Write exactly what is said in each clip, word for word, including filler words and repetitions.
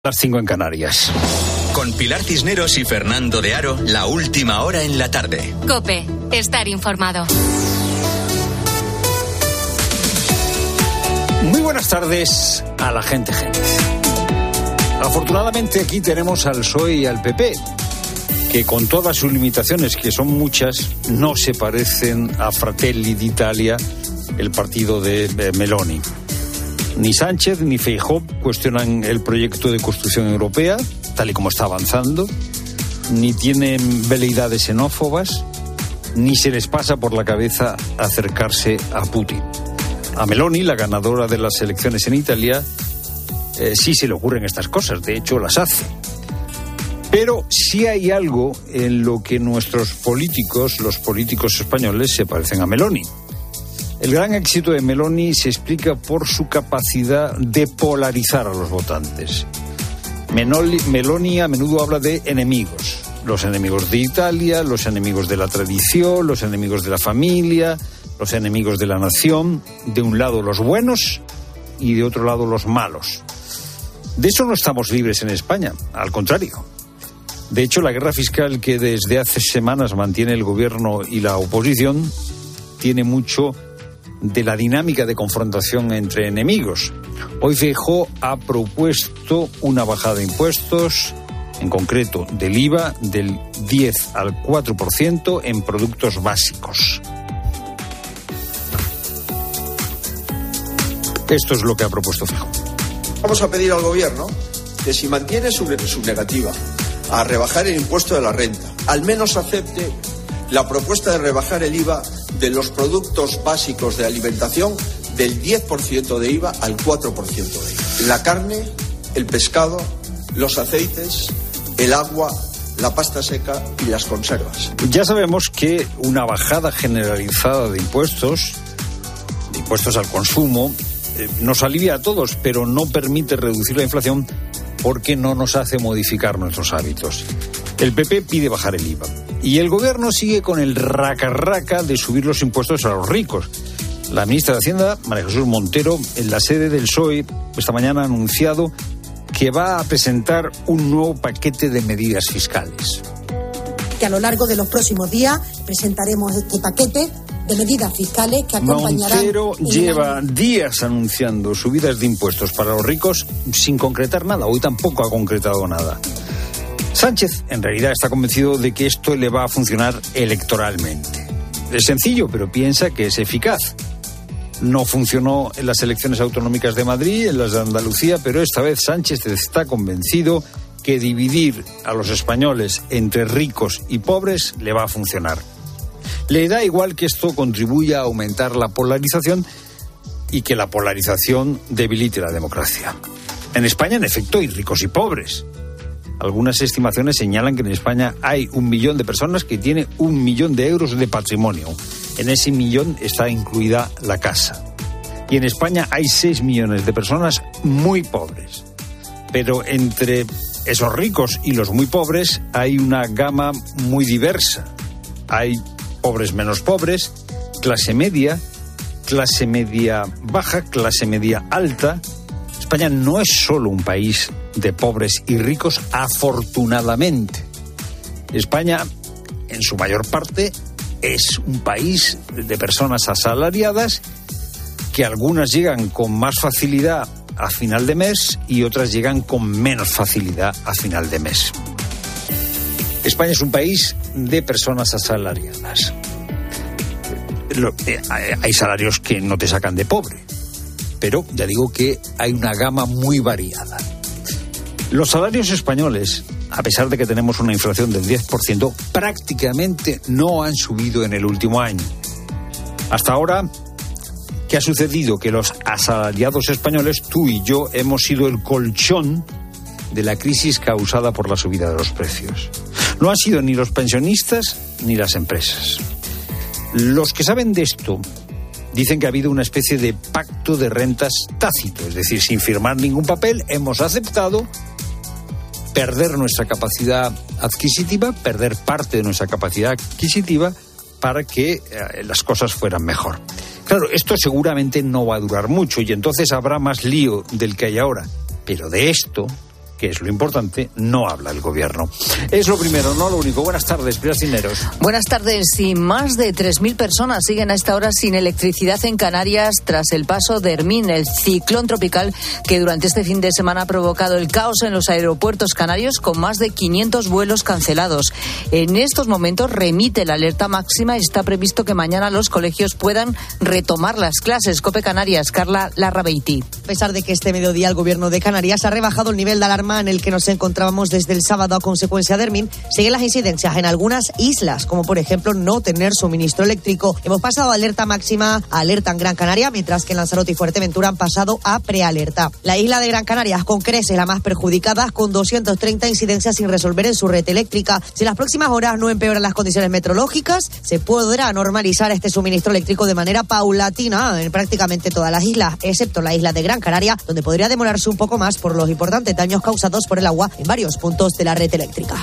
Las cinco en Canarias. Con Pilar Cisneros y Fernando de Aro, la última hora en la tarde. COPE, estar informado. Muy buenas tardes a la gente Génez. Afortunadamente aquí tenemos al P S O E y al P P, que con todas sus limitaciones, que son muchas, no se parecen a Fratelli d'Italia, el partido de Meloni. Ni Sánchez ni Feijóo cuestionan el proyecto de construcción europea, tal y como está avanzando, ni tienen veleidades xenófobas, ni se les pasa por la cabeza acercarse a Putin. A Meloni, la ganadora de las elecciones en Italia, eh, sí se le ocurren estas cosas, de hecho las hace. Pero sí hay algo en lo que nuestros políticos, los políticos españoles, se parecen a Meloni. El gran éxito de Meloni se explica por su capacidad de polarizar a los votantes. Menoli, Meloni a menudo habla de enemigos. Los enemigos de Italia, los enemigos de la tradición, los enemigos de la familia, los enemigos de la nación. De un lado los buenos y de otro lado los malos. De eso no estamos libres en España, al contrario. De hecho, la guerra fiscal que desde hace semanas mantiene el gobierno y la oposición tiene mucho de la dinámica de confrontación entre enemigos. Hoy Feijóo ha propuesto una bajada de impuestos, en concreto del I V A, del diez al cuatro por ciento en productos básicos. Esto es lo que ha propuesto Feijóo. Vamos a pedir al gobierno que si mantiene su, su negativa a rebajar el impuesto de la renta, al menos acepte la propuesta de rebajar el I V A de los productos básicos de alimentación del diez por ciento de I V A al cuatro por ciento de I V A. La carne, el pescado, los aceites, el agua, la pasta seca y las conservas. Ya sabemos que una bajada generalizada de impuestos, de impuestos al consumo, eh, nos alivia a todos, pero no permite reducir la inflación porque no nos hace modificar nuestros hábitos. El P P pide bajar el I V A. Y el gobierno sigue con el raca-raca de subir los impuestos a los ricos. La ministra de Hacienda, María Jesús Montero, en la sede del P S O E, esta mañana ha anunciado que va a presentar un nuevo paquete de medidas fiscales. Que a lo largo de los próximos días presentaremos este paquete de medidas fiscales que acompañarán... Montero lleva año. días anunciando subidas de impuestos para los ricos sin concretar nada. Hoy tampoco ha concretado nada. Sánchez, en realidad, está convencido de que esto le va a funcionar electoralmente. Es sencillo, pero piensa que es eficaz. No funcionó en las elecciones autonómicas de Madrid, en las de Andalucía, pero esta vez Sánchez está convencido que dividir a los españoles entre ricos y pobres le va a funcionar. Le da igual que esto contribuya a aumentar la polarización y que la polarización debilite la democracia. En España, en efecto, hay ricos y pobres. Algunas estimaciones señalan que en España hay un millón de personas que tienen un millón de euros de patrimonio. En ese millón está incluida la casa. Y en España hay seis millones de personas muy pobres. Pero entre esos ricos y los muy pobres hay una gama muy diversa. Hay pobres menos pobres, clase media, clase media baja, clase media alta. España no es solo un país de pobres y ricos, afortunadamente. España, en su mayor parte, es un país de personas asalariadas que algunas llegan con más facilidad a final de mes y otras llegan con menos facilidad a final de mes. España es un país de personas asalariadas. Hay salarios que no te sacan de pobre, pero ya digo que hay una gama muy variada. Los salarios españoles, a pesar de que tenemos una inflación del diez por ciento, prácticamente no han subido en el último año. Hasta ahora, ¿qué ha sucedido? Que los asalariados españoles, tú y yo, hemos sido el colchón de la crisis causada por la subida de los precios. No han sido ni los pensionistas ni las empresas. Los que saben de esto dicen que ha habido una especie de pacto de rentas tácito, es decir, sin firmar ningún papel, hemos aceptado perder nuestra capacidad adquisitiva, perder parte de nuestra capacidad adquisitiva para que eh, las cosas fueran mejor. Claro, esto seguramente no va a durar mucho y entonces habrá más lío del que hay ahora. Pero de esto, que es lo importante, no habla el gobierno. Es lo primero, no lo único. Buenas tardes, Pilar Cisneros. Buenas tardes. Y más de tres mil personas siguen a esta hora sin electricidad en Canarias tras el paso de Hermín, el ciclón tropical que durante este fin de semana ha provocado el caos en los aeropuertos canarios con más de quinientos vuelos cancelados. En estos momentos remite la alerta máxima y está previsto que mañana los colegios puedan retomar las clases. COPE Canarias, Carla Larrabeiti. A pesar de que este mediodía el gobierno de Canarias ha rebajado el nivel de alarma en el que nos encontrábamos desde el sábado a consecuencia de Hermín, siguen las incidencias en algunas islas, como por ejemplo no tener suministro eléctrico. Hemos pasado de alerta máxima a alerta en Gran Canaria, mientras que en Lanzarote y Fuerteventura han pasado a prealerta. La isla de Gran Canaria con creces la más perjudicada, con doscientas treinta incidencias sin resolver en su red eléctrica. Si en las próximas horas no empeoran las condiciones meteorológicas, se podrá normalizar este suministro eléctrico de manera paulatina en prácticamente todas las islas, excepto la isla de Gran Canaria, donde podría demorarse un poco más por los importantes daños causados por el agua en varios puntos de la red eléctrica.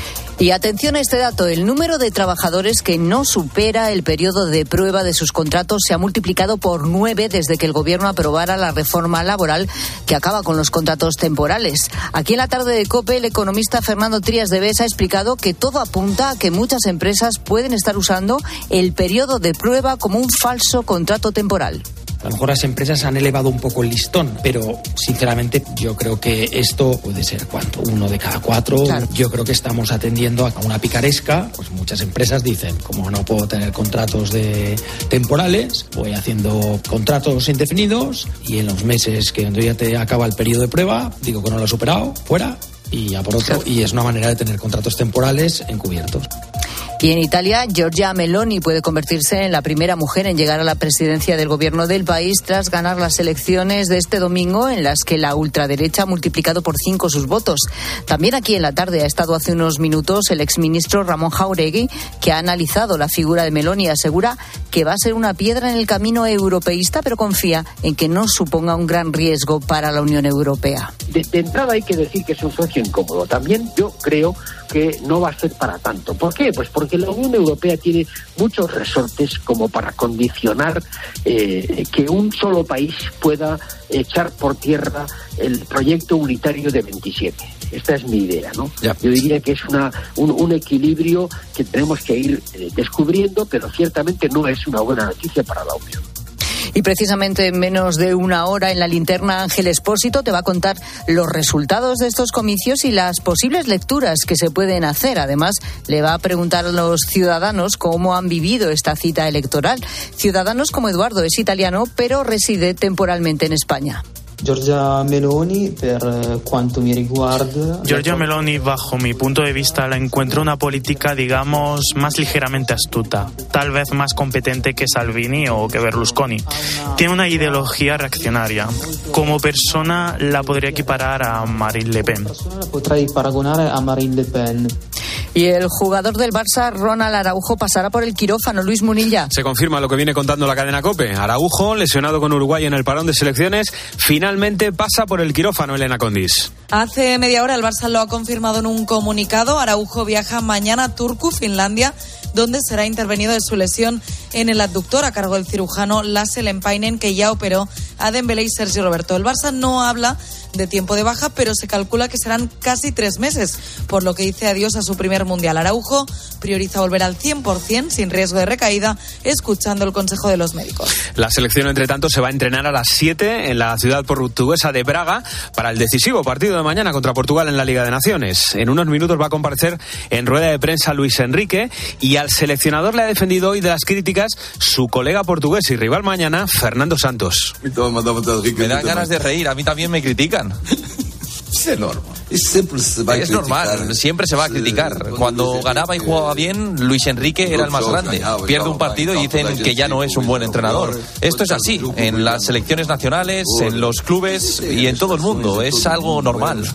Y atención a este dato, el número de trabajadores que no supera el periodo de prueba de sus contratos se ha multiplicado por nueve desde que el gobierno aprobara la reforma laboral que acaba con los contratos temporales. Aquí en la tarde de COPE, el economista Fernando Trías de Bes ha explicado que todo apunta a que muchas empresas pueden estar usando el periodo de prueba como un falso contrato temporal. A lo mejor las empresas han elevado un poco el listón, pero sinceramente yo creo que esto puede ser ¿cuánto? Uno de cada cuatro. Claro. Yo creo que estamos atendiendo a una picaresca. Pues muchas empresas dicen, como no puedo tener contratos de temporales, voy haciendo contratos indefinidos y en los meses que ya te acaba el periodo de prueba, digo que no lo he superado, fuera y a por otro. Claro. Y es una manera de tener contratos temporales encubiertos. Y en Italia, Giorgia Meloni puede convertirse en la primera mujer en llegar a la presidencia del gobierno del país tras ganar las elecciones de este domingo, en las que la ultraderecha ha multiplicado por cinco sus votos. También aquí en la tarde ha estado hace unos minutos el exministro Ramón Jáuregui, que ha analizado la figura de Meloni y asegura que va a ser una piedra en el camino europeísta, pero confía en que no suponga un gran riesgo para la Unión Europea. De, de entrada hay que decir que es un socio incómodo. También yo creo que no va a ser para tanto. ¿Por qué? Pues porque la Unión Europea tiene muchos resortes como para condicionar eh, que un solo país pueda echar por tierra el proyecto unitario de veintisiete. Esta es mi idea, ¿no? Ya. Yo diría que es una un, un equilibrio que tenemos que ir eh, descubriendo, pero ciertamente no es una buena noticia para la Unión. Y precisamente en menos de una hora en la linterna, Ángel Expósito te va a contar los resultados de estos comicios y las posibles lecturas que se pueden hacer. Además, le va a preguntar a los ciudadanos cómo han vivido esta cita electoral. Ciudadanos como Eduardo es italiano, pero reside temporalmente en España. Giorgia Meloni, per quanto mi riguarda. Giorgia Meloni, bajo mi punto de vista, la encuentro una política, digamos, más ligeramente astuta, tal vez más competente que Salvini o que Berlusconi. Tiene una ideología reaccionaria. Como persona, la podría equiparar a Marine Le Pen. La potrei paragonare a Marine Le Pen. Y el jugador del Barça, Ronald Araujo, pasará por el quirófano. Luis Munilla. Se confirma lo que viene contando la cadena COPE. Araujo, lesionado con Uruguay en el parón de selecciones, finalmente pasa por el quirófano, Elena Condis. Hace media hora el Barça lo ha confirmado en un comunicado. Araujo viaja mañana a Turku, Finlandia, donde será intervenido de su lesión en el abductor a cargo del cirujano Lasse Lempainen, que ya operó a Dembélé y Sergio Roberto. El Barça no habla de tiempo de baja, pero se calcula que serán casi tres meses, por lo que dice adiós a su primer mundial. Araujo prioriza volver al cien por ciento sin riesgo de recaída, escuchando el consejo de los médicos. La selección, entre tanto, se va a entrenar a las siete en la ciudad portuguesa de Braga para el decisivo partido de mañana contra Portugal en la Liga de Naciones. En unos minutos va a comparecer en rueda de prensa Luis Enrique, y al seleccionador le ha defendido hoy de las críticas su colega portugués y rival mañana, Fernando Santos. Me dan ganas de reír, a mí también me critican. Es normal. Es normal, siempre se va a criticar. Cuando ganaba y jugaba bien, Luis Enrique era el más grande. Pierde un partido y dicen que ya no es un buen entrenador. Esto es así, en las selecciones nacionales, en los clubes y en todo el mundo. Es algo normal.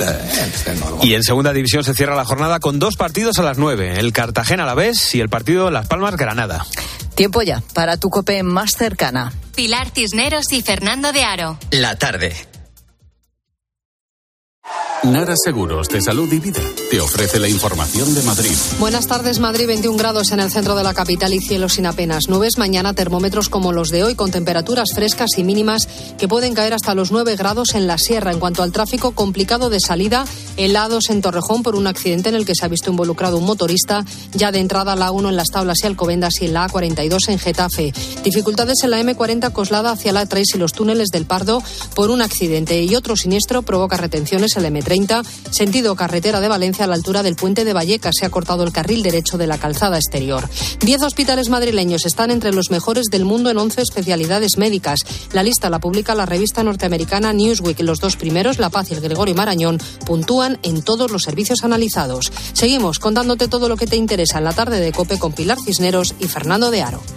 Y en segunda división se cierra la jornada con dos partidos a las nueve. El Cartagena Alavés y el partido Las Palmas Granada. Tiempo ya para tu COPE más cercana. Pilar Cisneros y Fernando de Aro. La tarde. Nara Seguros de Salud y Vida te ofrece la información de Madrid. Buenas tardes, Madrid, veintiún grados en el centro de la capital y cielo sin apenas nubes. Mañana termómetros como los de hoy, con temperaturas frescas y mínimas que pueden caer hasta los nueve grados en la sierra. En cuanto al tráfico, complicado de salida, helados en Torrejón por un accidente en el que se ha visto involucrado un motorista. Ya de entrada a la A uno en Las Tablas y Alcobendas y en la A cuarenta y dos en Getafe. Dificultades en la eme cuarenta Coslada hacia la A tres y los túneles del Pardo por un accidente. Y otro siniestro provoca retenciones en la eme treinta, sentido carretera de Valencia a la altura del puente de Vallecas. Se ha cortado el carril derecho de la calzada exterior. Diez hospitales madrileños están entre los mejores del mundo en once especialidades médicas. La lista la publica la revista norteamericana Newsweek. Los dos primeros, La Paz y el Gregorio Marañón, puntúan en todos los servicios analizados. Seguimos contándote todo lo que te interesa en la tarde de COPE con Pilar Cisneros y Fernando de Aro.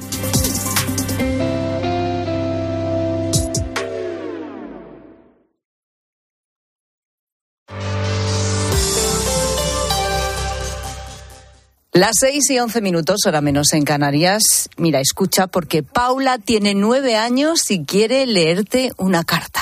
Las seis y once minutos, hora menos en Canarias. Mira, escucha, porque Paula tiene nueve años y quiere leerte una carta.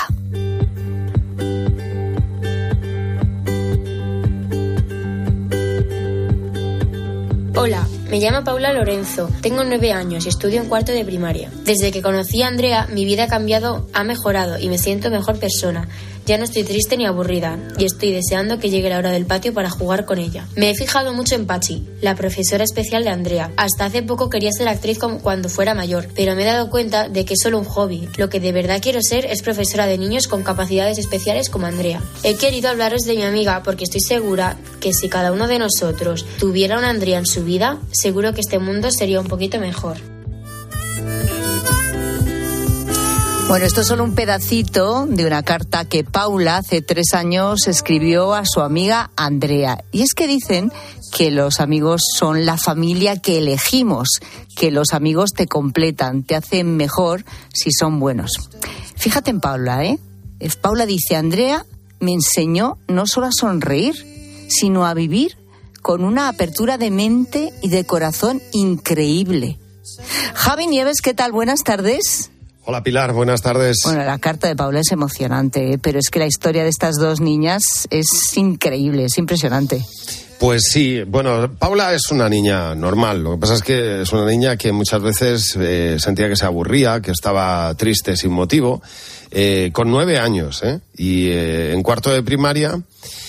Hola, me llamo Paula Lorenzo, tengo nueve años y estudio en cuarto de primaria. Desde que conocí a Andrea, mi vida ha cambiado, ha mejorado y me siento mejor persona. Ya no estoy triste ni aburrida y estoy deseando que llegue la hora del patio para jugar con ella. Me he fijado mucho en Pachi, la profesora especial de Andrea. Hasta hace poco quería ser actriz como cuando fuera mayor, pero me he dado cuenta de que es solo un hobby. Lo que de verdad quiero ser es profesora de niños con capacidades especiales como Andrea. He querido hablaros de mi amiga porque estoy segura que si cada uno de nosotros tuviera una Andrea en su vida, seguro que este mundo sería un poquito mejor. Bueno, esto es solo un pedacito de una carta que Paula hace tres años escribió a su amiga Andrea. Y es que dicen que los amigos son la familia que elegimos, que los amigos te completan, te hacen mejor si son buenos. Fíjate en Paula, ¿eh? Paula dice, Andrea me enseñó no solo a sonreír, sino a vivir con una apertura de mente y de corazón increíble. Javi Nieves, ¿qué tal? Buenas tardes. Hola Pilar, buenas tardes. Bueno, la carta de Paula es emocionante, ¿eh? Pero es que la historia de estas dos niñas es increíble, es impresionante. Pues sí, bueno, Paula es una niña normal, lo que pasa es que es una niña que muchas veces eh, sentía que se aburría, que estaba triste sin motivo, eh, con nueve años, ¿eh? Y eh, en cuarto de primaria...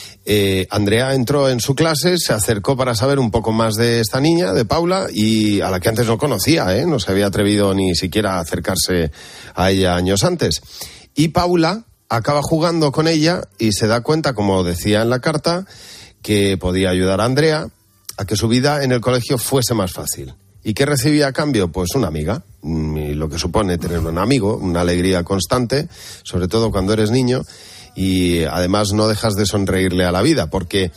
Eh, Andrea entró en su clase, se acercó para saber un poco más de esta niña, de Paula, y a la que antes no conocía, ¿eh? No se había atrevido ni siquiera a acercarse a ella años antes. Y Paula acaba jugando con ella y se da cuenta, como decía en la carta, que podía ayudar a Andrea a que su vida en el colegio fuese más fácil. ¿Y qué recibía a cambio? Pues una amiga, y lo que supone tener un amigo, una alegría constante, sobre todo cuando eres niño. Y además no dejas de sonreírle a la vida, porque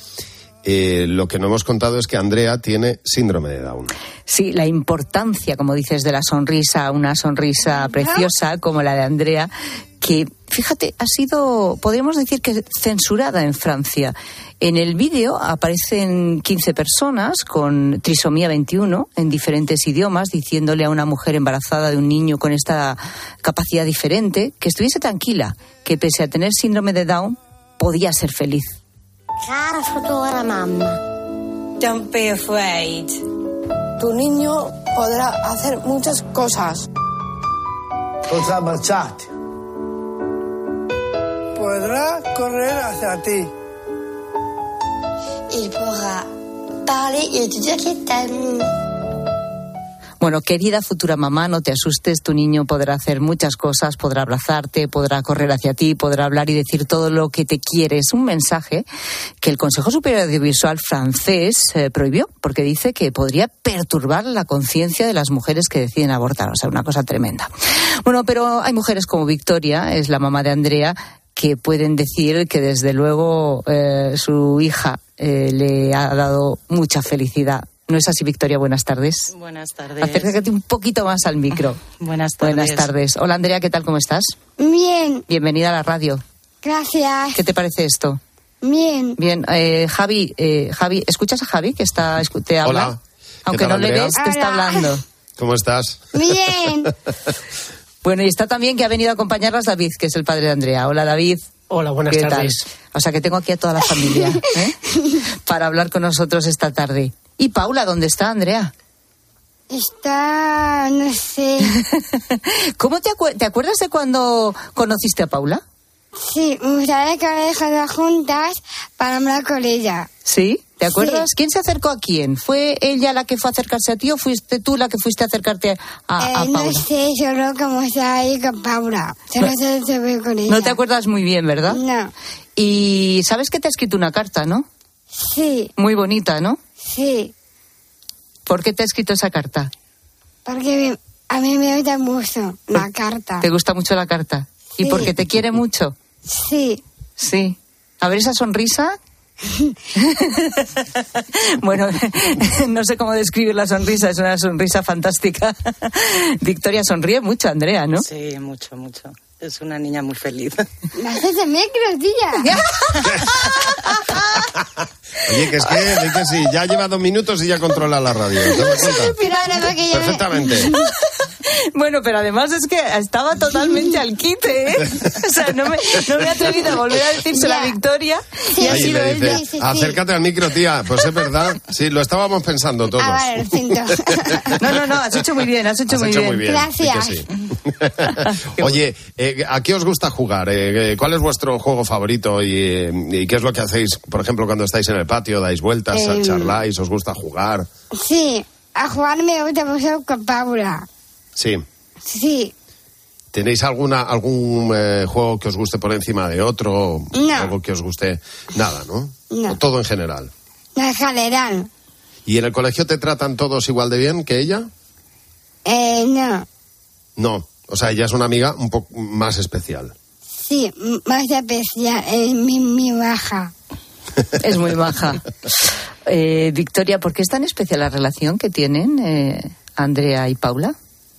eh, lo que no hemos contado es que Andrea tiene síndrome de Down. Sí, la importancia, como dices, de la sonrisa, una sonrisa preciosa como la de Andrea, que, fíjate, ha sido, podríamos decir que censurada en Francia. En el vídeo aparecen quince personas con trisomía veintiuno en diferentes idiomas, diciéndole a una mujer embarazada de un niño con esta capacidad diferente que estuviese tranquila, que pese a tener síndrome de Down, podía ser feliz. Cara futura mamá. Don't be afraid. Tu niño podrá hacer muchas cosas. Podrá marcharte. Podrá correr hacia ti. Il pourra parler et te dire qu'il t'aime. Bueno, querida futura mamá, no te asustes, tu niño podrá hacer muchas cosas, podrá abrazarte, podrá correr hacia ti, podrá hablar y decir todo lo que te quiere. Es un mensaje que el Consejo Superior Audiovisual francés eh, prohibió, porque dice que podría perturbar la conciencia de las mujeres que deciden abortar, o sea, una cosa tremenda. Bueno, pero hay mujeres como Victoria, es la mamá de Andrea, que pueden decir que desde luego eh, su hija eh, le ha dado mucha felicidad. ¿No es así, Victoria? Buenas tardes. Buenas tardes. Acércate un poquito más al micro. Buenas tardes. Buenas tardes. Hola, Andrea, ¿qué tal? ¿Cómo estás? Bien. Bienvenida a la radio. Gracias. ¿Qué te parece esto? Bien. Bien. Eh, Javi, eh, Javi, ¿escuchas a Javi que está, te habla? Hola. Aunque tal, no Andrea? le ves, te está hablando. ¿Cómo estás? Bien. Bueno, y está también que ha venido a acompañarlas David, que es el padre de Andrea. Hola, David. Hola, buenas ¿Qué tardes. tal? O sea que tengo aquí a toda la familia, ¿eh? Para hablar con nosotros esta tarde. ¿Y Paula, dónde está, Andrea? Está, no sé. ¿Cómo te, acu- te acuerdas de cuando conociste a Paula? Sí, me gustaría que me dejado juntas para hablar con ella. ¿Sí? ¿Te acuerdas? Sí. ¿Quién se acercó a quién? ¿Fue ella la que fue a acercarse a ti o fuiste tú la que fuiste a acercarte a, a, Eh, a Paula? no sé, solo como estaba ahí con Paula. Solo se se ve con ella. No te acuerdas muy bien, ¿verdad? No. Y sabes que te ha escrito una carta, ¿no? Sí, Muy bonita, ¿no? sí. ¿Por qué te ha escrito esa carta? Porque a mí me gusta mucho la carta. ¿Te gusta mucho la carta? ¿Y Sí. porque te quiere mucho? Sí. Sí. A ver esa sonrisa. Bueno, no sé cómo describir la sonrisa, es una sonrisa fantástica. Victoria sonríe mucho, Andrea, ¿no? Sí, mucho, mucho. Es una niña muy feliz. ¿Me haces de micro, tía? Oye, que es que, di que sí, ya lleva dos minutos y ya controla la radio. ¿Te das cuenta? Pero ahora porque yo- Perfectamente. Bueno, pero además es que estaba totalmente al quite, ¿eh? O sea, no me, no me he atrevido a volver a decírselo a Victoria y ha Ahí sido le dice, ella. sí, sí. acércate al micro, tía. Pues es verdad. Sí, lo estábamos pensando todos. Ah, vale, lo siento. No, no, no, has hecho muy bien, has hecho, Has muy, hecho bien. muy bien. Gracias. Sí que sí. Oye, eh, ¿a qué os gusta jugar? Eh, ¿Cuál es vuestro juego favorito? Y, eh, ¿Y qué es lo que hacéis, por ejemplo, cuando estáis en el patio? ¿Dais vueltas, Eh, charláis? ¿Os gusta jugar? Sí, a jugar me gusta mucho con Paula. Sí. Sí. ¿Tenéis alguna algún eh, juego que os guste por encima de otro? No. Algo que os guste. Nada, ¿no? No. O todo en general. En general. ¿Y en el colegio te tratan todos igual de bien que ella? Eh, no. No. O sea, ella es una amiga un poco más especial. Sí, m- más especial. Es mi, mi baja. Es muy baja. Eh, Victoria, ¿por qué es tan especial la relación que tienen eh, Andrea y Paula?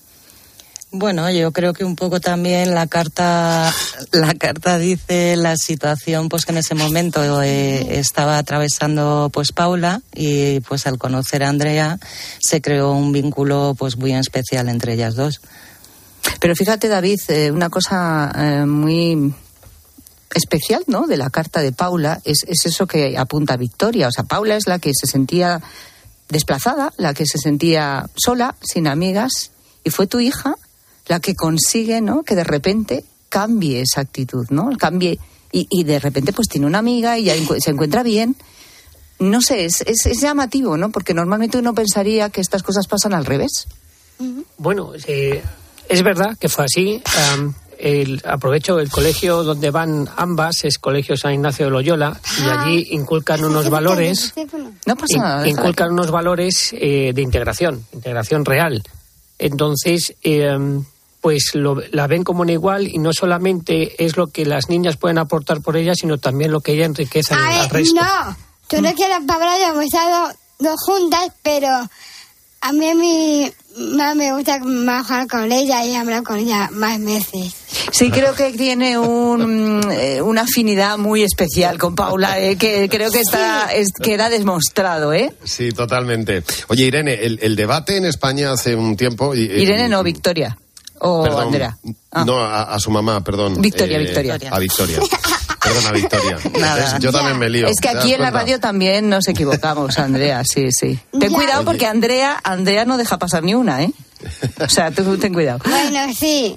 Bueno, yo creo que un poco también la carta, la carta dice la situación, pues que en ese momento eh, estaba atravesando, pues Paula, y pues al conocer a Andrea se creó un vínculo, pues muy especial entre ellas dos. Pero fíjate, David, eh, una cosa eh, muy especial, ¿no?, de la carta de Paula es, es eso que apunta Victoria. O sea, Paula es la que se sentía desplazada, la que se sentía sola, sin amigas, y fue tu hija la que consigue, ¿no?, que de repente cambie esa actitud, ¿no? Cambie y, y de repente pues tiene una amiga y ya encu- se encuentra bien. No sé, es, es, es llamativo, ¿no? Porque normalmente uno pensaría que estas cosas pasan al revés. Bueno, eh, es verdad que fue así. Um, el, aprovecho el colegio donde van ambas, es Colegio San Ignacio de Loyola, y allí inculcan unos valores, No pasa in- nada. déjala. inculcan unos valores eh, de integración, integración real. Entonces, eh, pues lo, la ven como una igual, y no solamente es lo que las niñas pueden aportar por ella, sino también lo que ella enriquece al, A al ver, resto. no. Tú no quieres Paula y hemos estado dos juntas, pero a mí, a mí más me gusta más jugar con ella y hablar con ella más veces. Sí, creo que tiene un, eh, una afinidad muy especial con Paula, eh, que creo que está es, queda demostrado, ¿eh? Sí, totalmente. Oye, Irene, el, el debate en España hace un tiempo... y- Irene no, Victoria. O Perdón, Andrea. Ah. No, a, a su mamá, perdón. Victoria, Eh, Victoria. A Victoria. Perdona, Victoria. Nada. ¿Ves? Yo también me lío. Es que ¿te das aquí en la cuenta? radio también nos equivocamos, Andrea, sí, sí. Ten Ya. cuidado Oye. porque Andrea, Andrea no deja pasar ni una, ¿eh? O sea, tú ten cuidado. Bueno, sí.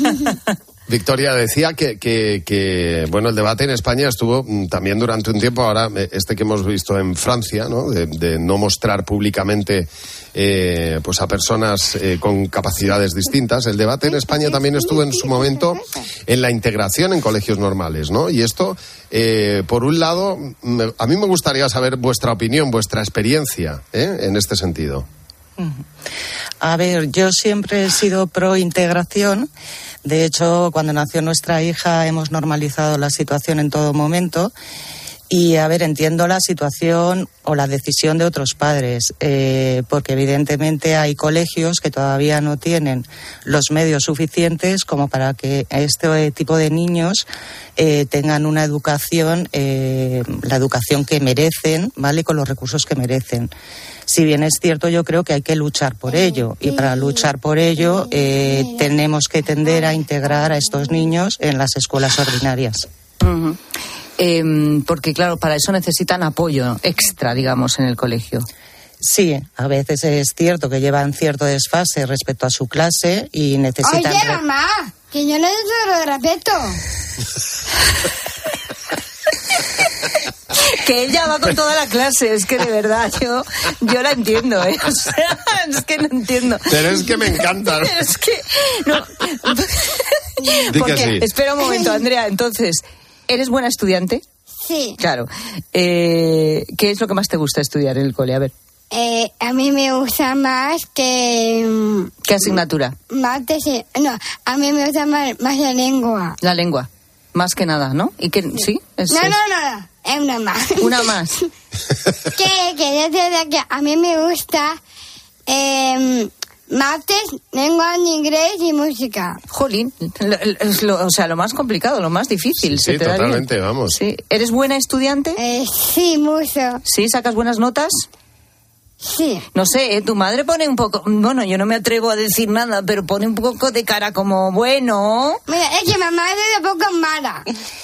Victoria decía que, que, que, bueno, el debate en España estuvo mm, también durante un tiempo, ahora eh, este que hemos visto en Francia, ¿no?, de, de no mostrar públicamente eh, pues a personas eh, con capacidades distintas. El debate en España también estuvo en su momento en la integración en colegios normales, ¿no? Y esto, eh, por un lado, me- a mí me gustaría saber vuestra opinión, vuestra experiencia, ¿eh?, en este sentido. A ver, yo siempre he sido pro integración. De hecho, cuando nació nuestra hija hemos normalizado la situación en todo momento. Y, a ver, entiendo la situación o la decisión de otros padres, eh, porque evidentemente hay colegios que todavía no tienen los medios suficientes como para que este tipo de niños eh, tengan una educación, eh, la educación que merecen, ¿vale?, con los recursos que merecen. Si bien es cierto, yo creo que hay que luchar por ello, y para luchar por ello eh, tenemos que tender a integrar a estos niños en las escuelas ordinarias. Uh-huh. Eh, porque, claro, para eso necesitan apoyo extra, digamos, en el colegio. Sí, a veces es cierto que llevan cierto desfase respecto a su clase y necesitan... Oye, mamá, que yo no te lo respeto. Que ella va con toda la clase, es que de verdad yo yo la entiendo, ¿eh? O sea, es que no entiendo. Pero es que me encanta. Es que no. Di Porque, que sí. Espera un momento, Andrea, entonces, ¿eres buena estudiante? Sí. Claro. Eh, ¿Qué es lo que más te gusta estudiar en el cole? A ver. Eh, a mí me gusta más que... ¿Qué asignatura? Mates, no, a mí me gusta más, más la lengua. La lengua, más que nada, ¿no? ¿Y que sí? Es, no, es... no, no, no, es una más. Una más. que quería decir que a mí me gusta eh, mates, lengua en inglés y música. Jolín, es lo, o sea, lo más complicado, lo más difícil. Sí, ¿se te da totalmente, bien? vamos. Sí. ¿Eres buena estudiante? Eh, sí, mucho. ¿Sí? ¿Sacas buenas notas? Sí. No sé, ¿eh? Tu madre pone un poco... Bueno, yo no me atrevo a decir nada, pero pone un poco de cara como, bueno... Mira, es que mamá es de poco mala.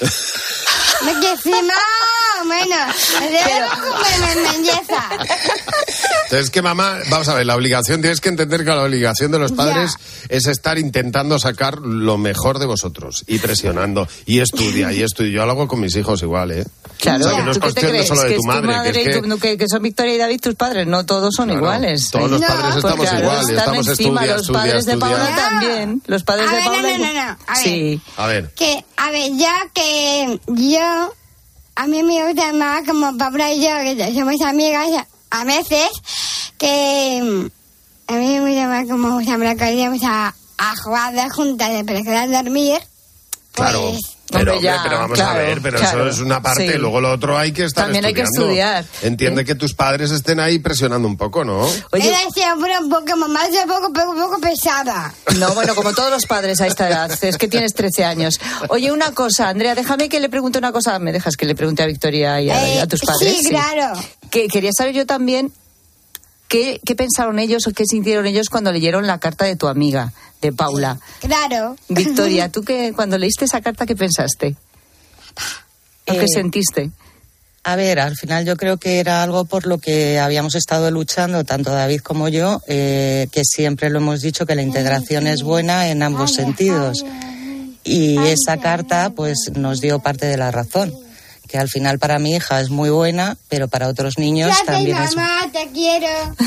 Es que sí, más bueno. Pero... me, me, me empieza. Entonces, que mamá, vamos a ver, la obligación, tienes que entender que la obligación de los padres ya. es estar intentando sacar lo mejor de vosotros y presionando, y estudia, y estudia. Yo lo hago con mis hijos igual, ¿eh? Claro, o sea, que no es cuestión de solo de que tu es madre. Tu madre que, es que... Tu, que, que son Victoria y David tus padres, no todos son claro, iguales. Todos los padres no, estamos claro, igual, y estamos encima, estudia, los estudia, padres estudia. de Paula también. Los padres a de ver, Paula... No, no, no, no. A ver. Sí. A ver. Que, a ver, ya que yo... A mí me gusta más como Paula y yo, que somos amigas, a veces, que... A mí me gusta más como íbamos a, a jugar juntas, pero que a dormir. Claro. Pues, Pero, hombre, ya, hombre, pero vamos claro, a ver, pero claro, eso es una parte, sí. Luego lo otro hay que estar También estudiando. hay que estudiar. Entiende ¿eh? que tus padres estén ahí presionando un poco, ¿no? Oye, era siempre un poco, mamá es un poco, poco, poco pesada. No, bueno, como todos los padres a esta edad, es que tienes trece años. Oye, una cosa, Andrea, déjame que le pregunte una cosa. ¿Me dejas que le pregunte a Victoria y a, eh, a tus padres? Sí, claro. Que quería saber yo también qué, qué pensaron ellos o qué sintieron ellos cuando leyeron la carta de tu amiga, de Paula. Claro. Victoria, ¿tú qué, cuando leíste esa carta, qué pensaste? ¿O qué Eh, sentiste? A ver, al final yo creo que era algo por lo que habíamos estado luchando, tanto David como yo, eh, que siempre lo hemos dicho, que la integración es buena en ambos sentidos. Y esa carta, pues, nos dio parte de la razón. Que al final para mi hija es muy buena, pero para otros niños Gracias, también mamá, es... mamá, te quiero.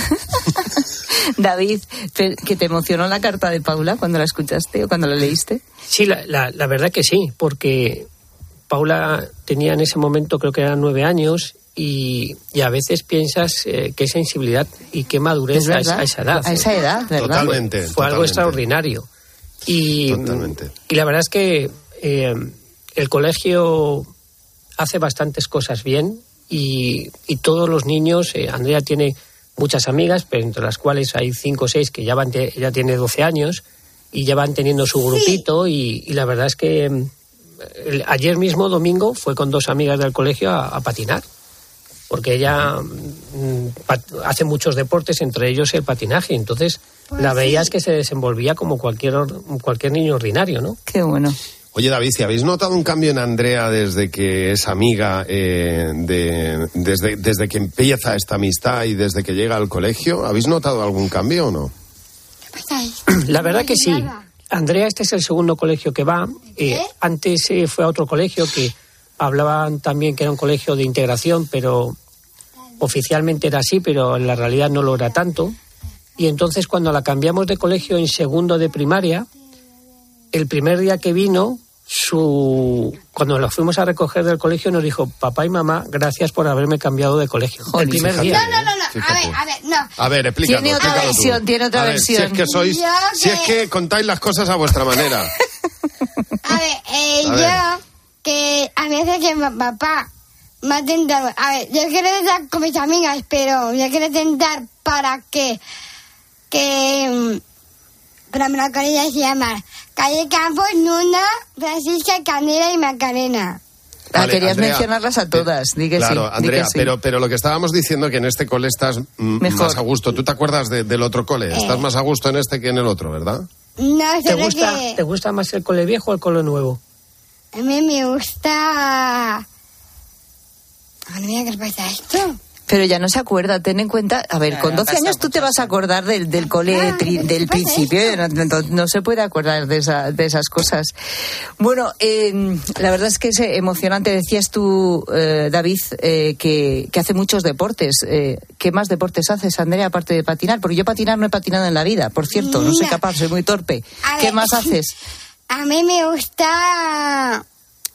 David, ¿que te emocionó la carta de Paula cuando la escuchaste o cuando la leíste? Sí, la, la, la verdad que sí, porque Paula tenía en ese momento, creo que eran nueve años, y, y a veces piensas eh, qué sensibilidad y qué madurez a esa, a esa edad. A esa edad, ¿verdad? Totalmente. Fue, fue totalmente. algo extraordinario. Y, Totalmente. y la verdad es que eh, el colegio hace bastantes cosas bien y, y todos los niños, eh, Andrea tiene muchas amigas, pero entre las cuales hay cinco o seis que ya van, te, ella tiene doce años y ya van teniendo su grupito, sí. y, y la verdad es que el, ayer mismo, domingo, fue con dos amigas del colegio a, a patinar, porque ella mm, pat, hace muchos deportes, entre ellos el patinaje, entonces pues la veías sí. que se desenvolvía como cualquier, cualquier niño ordinario, ¿no? Qué bueno. Oye, David, ¿si habéis notado un cambio en Andrea desde que es amiga, eh, de, desde, desde que empieza esta amistad y desde que llega al colegio? ¿Habéis notado algún cambio o no? La verdad que sí. Andrea, este es el segundo colegio que va. Eh, antes eh, fue a otro colegio que hablaban también que era un colegio de integración, pero oficialmente era así, pero en la realidad no lo era tanto. Y entonces cuando la cambiamos de colegio en segundo de primaria, el primer día que vino, su cuando la fuimos a recoger del colegio nos dijo, papá y mamá, gracias por haberme cambiado de colegio. Joder, el primer fíjate, día. No, no, no, no. A ver, a ver, no. A ver, explícalo. Tiene otra explícalo versión, tú. tiene otra a ver, versión. Si es que sois, Yo si que... es que contáis las cosas a vuestra manera. A ver, eh, A ver. yo que a veces que mi papá me ha tentado, a ver, yo quiero estar con mis amigas, pero yo quiero tentar para que, que, para la con ella se llama Calle Campos, Nuna, Francisca, Canela y Macarena. Ah, Vale, querías Andrea, mencionarlas a todas, di que claro, sí. Andrea, di que sí. pero, pero lo que estábamos diciendo que en este cole estás mm, Mejor. más a gusto. ¿Tú te acuerdas de, del otro cole? Eh. Estás más a gusto en este que en el otro, ¿verdad? No, ¿Te solo gusta, que... ¿Te gusta más el cole viejo o el cole nuevo? A mí me gusta... A mí me pasa esto. Pero ya no se acuerda, ten en cuenta, a ver, con doce años tú te vas a acordar del, del cole tri, del principio, no, no, no se puede acordar de, esa, de esas cosas. Bueno, eh, la verdad es que es emocionante, decías tú, eh, David, eh, que, que hace muchos deportes. Eh, ¿Qué más deportes haces, Andrea, aparte de patinar? Porque yo patinar no he patinado en la vida, por cierto, no soy capaz, soy muy torpe. A ¿Qué ver, más haces? A mí me gusta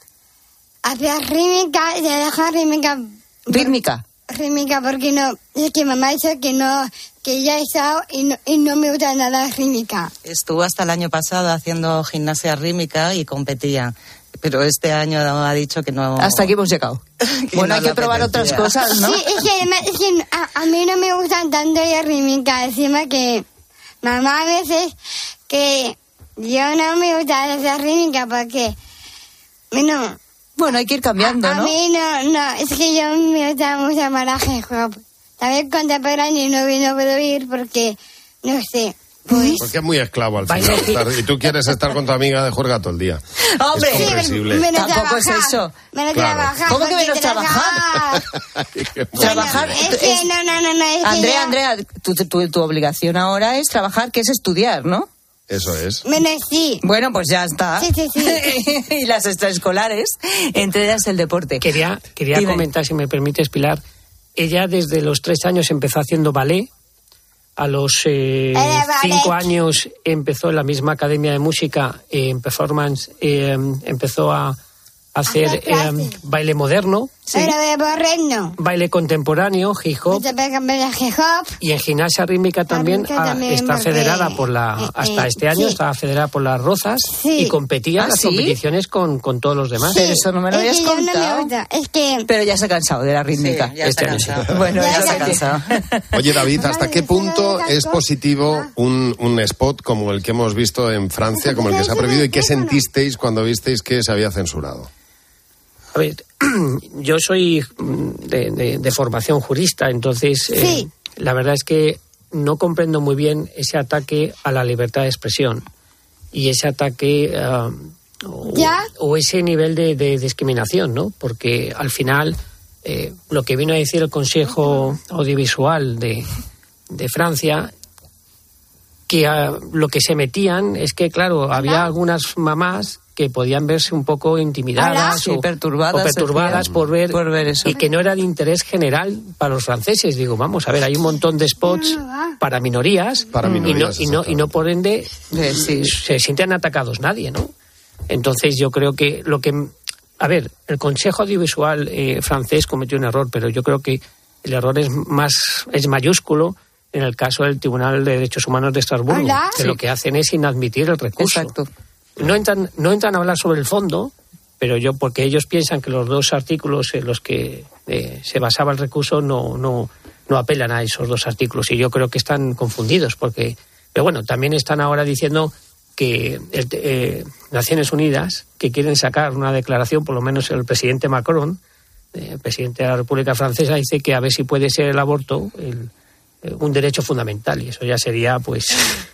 hacer rítmica y dejar rítmica. ¿Rítmica? Rítmica, porque no, es que mamá dice que no, que ya he estado y no, y no me gusta nada rítmica. Estuvo hasta el año pasado haciendo gimnasia rítmica y competía, pero este año ha dicho que no. Hasta aquí hemos llegado. Bueno, no hay que probar otras cosas, ¿no? Sí, es que, es que a, a mí no me gustan tanto la rítmica, encima que mamá a veces que yo no me gusta hacer rítmica porque, bueno... Bueno, hay que ir cambiando, a, a ¿no? A mí no, no, es que yo me gusta mucho más la hip hop. También contemporáneo no, no puedo ir porque, no sé, pues... Porque es muy esclavo al final. Estar, y tú quieres estar con tu amiga de juerga todo el día. ¡Hombre! Es comprensible. Sí, menos Tampoco trabajar, es eso. Menos claro. trabajar. ¿Cómo que menos trabajar? Trabajar... Es que, es... no, no, no, no, es Andrea, que yo... Andrea, tu, tu, tu obligación ahora es trabajar, que es estudiar, ¿no? Eso es. Menos sí. Bueno, pues ya está. Sí, sí, sí. Y las extraescolares, entre ellas el deporte. Quería, quería comentar, si me permites, Pilar. Ella desde los tres años empezó haciendo ballet. A los eh, cinco años empezó en la misma academia de música, eh, en performance, eh, empezó a hacer eh, baile moderno. Sí. Pero de borreno. Baile contemporáneo, hip hop. hip hop. Y en gimnasia rítmica también, rítmica también a, está porque, federada por la, eh, hasta eh, este año, sí. estaba federada por las Rozas sí. y competía ¿Ah, en las sí? competiciones con, con todos los demás. Sí. Pero eso no me lo es habías que contado. No me gusta. Es que... Pero ya se ha cansado de la rítmica. Sí, ya este se ha cansado. Bueno, ya, Ya se ha se ha cansado. Oye, David, ¿hasta qué punto es positivo un, un spot como el que hemos visto en Francia, como el que se ha prohibido, y qué sentisteis cuando visteis que se había censurado? A ver, yo soy de, de, de formación jurista, entonces eh, Sí. la verdad es que no comprendo muy bien ese ataque a la libertad de expresión y ese ataque uh, o, o ese nivel de, de discriminación, ¿no? Porque al final eh, lo que vino a decir el Consejo Audiovisual de, de Francia, que uh, lo que se metían es que, claro, había algunas mamás que podían verse un poco intimidadas Sí, o perturbadas, o perturbadas por ver, por ver eso. y que no era de interés general para los franceses. Digo, vamos a ver, hay un montón de spots para minorías, para y, minorías no, y, no, y no por ende eh, sí. se sienten atacados nadie, ¿no? Entonces yo creo que lo que... A ver, el Consejo Audiovisual eh, francés cometió un error, pero yo creo que el error es más es mayúsculo en el caso del Tribunal de Derechos Humanos de Estrasburgo, ¿Hola? que Sí. lo que hacen es inadmitir el recurso. Exacto. No entran, no entran a hablar sobre el fondo, pero yo, porque ellos piensan que los dos artículos en los que eh, se basaba el recurso no, no, no apelan a esos dos artículos, y yo creo que están confundidos, porque, pero bueno, también están ahora diciendo que el, eh, Naciones Unidas, que quieren sacar una declaración, por lo menos el presidente Macron, eh, el presidente de la República Francesa, dice que a ver si puede ser el aborto el, eh, un derecho fundamental, y eso ya sería pues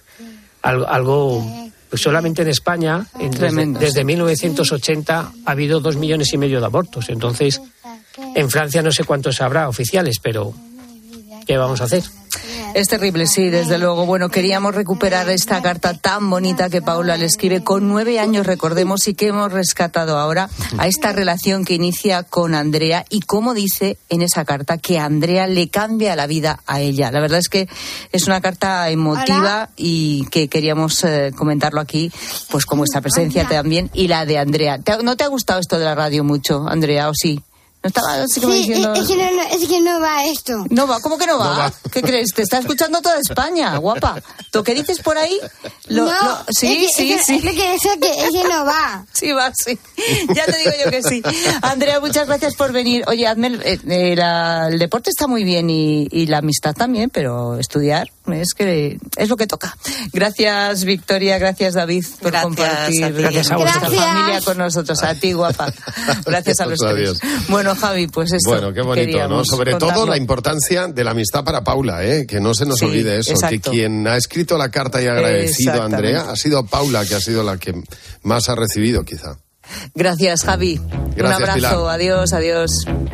algo... algo Pues solamente en España, en, desde, desde mil novecientos ochenta, ha habido dos millones y medio de abortos. Entonces, en Francia no sé cuántos habrá oficiales, pero ¿qué vamos a hacer? Es terrible, sí, desde luego. Bueno, queríamos recuperar esta carta tan bonita que Paula le escribe con nueve años, recordemos, y que hemos rescatado ahora a esta relación que inicia con Andrea, y cómo dice en esa carta que Andrea le cambia la vida a ella. La verdad es que es una carta emotiva. Hola. Y que queríamos eh, comentarlo aquí, pues como esta presencia Hola. También, y la de Andrea. ¿Te, ¿No te ha gustado esto de la radio mucho, Andrea, o sí? ¿No estaba así como sí, diciendo... es, que no, no, es que no va esto. No va, ¿cómo que no va? No va. ¿Qué crees? Te está escuchando toda España, guapa. ¿Lo que dices por ahí? Lo, no, lo, sí, es que, sí, es sí. Es que eso que ese no va. Sí va, sí. Ya te digo yo que sí. Andrea, muchas gracias por venir. Oye, hazme el, eh, la, el deporte está muy bien y, y la amistad también, pero estudiar es que es lo que toca. Gracias, Victoria, gracias, David, por Gracias compartir a ti. Gracias a vuestra vosotros. familia con nosotros. A ti, guapa. Gracias a los Adiós. tres. Bueno, Javi, pues esto Bueno, qué bonito, ¿no? Sobre contarlo. todo la importancia de la amistad para Paula, ¿eh? Que no se nos Sí, olvide eso, exacto. que quien ha escrito la carta y agradecido a Exactamente. Andrea ha sido Paula, que ha sido la que más ha recibido, quizá. Gracias, Javi. Gracias, un abrazo, Pilar. adiós, adiós.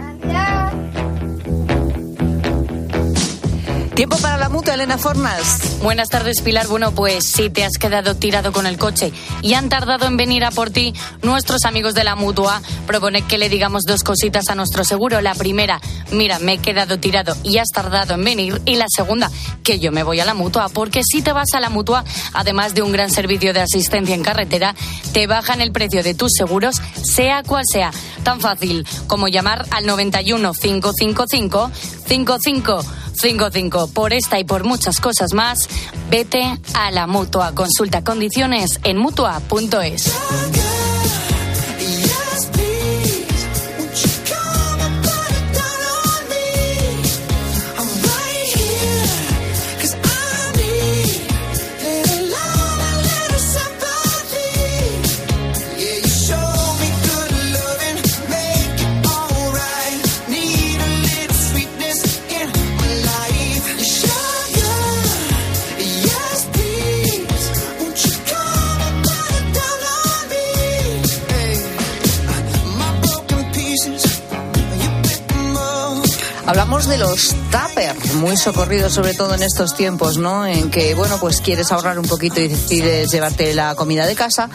Tiempo para la Mutua, Elena Fornas. Buenas tardes, Pilar. Bueno, pues si te has quedado tirado con el coche y han tardado en venir a por ti, nuestros amigos de la Mutua proponen que le digamos dos cositas a nuestro seguro. La primera, mira, me he quedado tirado y has tardado en venir. Y la segunda, que yo me voy a la Mutua, porque si te vas a la Mutua, además de un gran servicio de asistencia en carretera, te bajan el precio de tus seguros, sea cual sea. Tan fácil como llamar al noventa y uno, cinco cinco cinco, cinco cinco cinco cinco. Por esta y por muchas cosas más, vete a la Mutua. Consulta condiciones en mutua punto es. Hablamos de los tuppers, muy socorridos sobre todo en estos tiempos, ¿no? En que, bueno, pues quieres ahorrar un poquito y decides llevarte la comida de casa.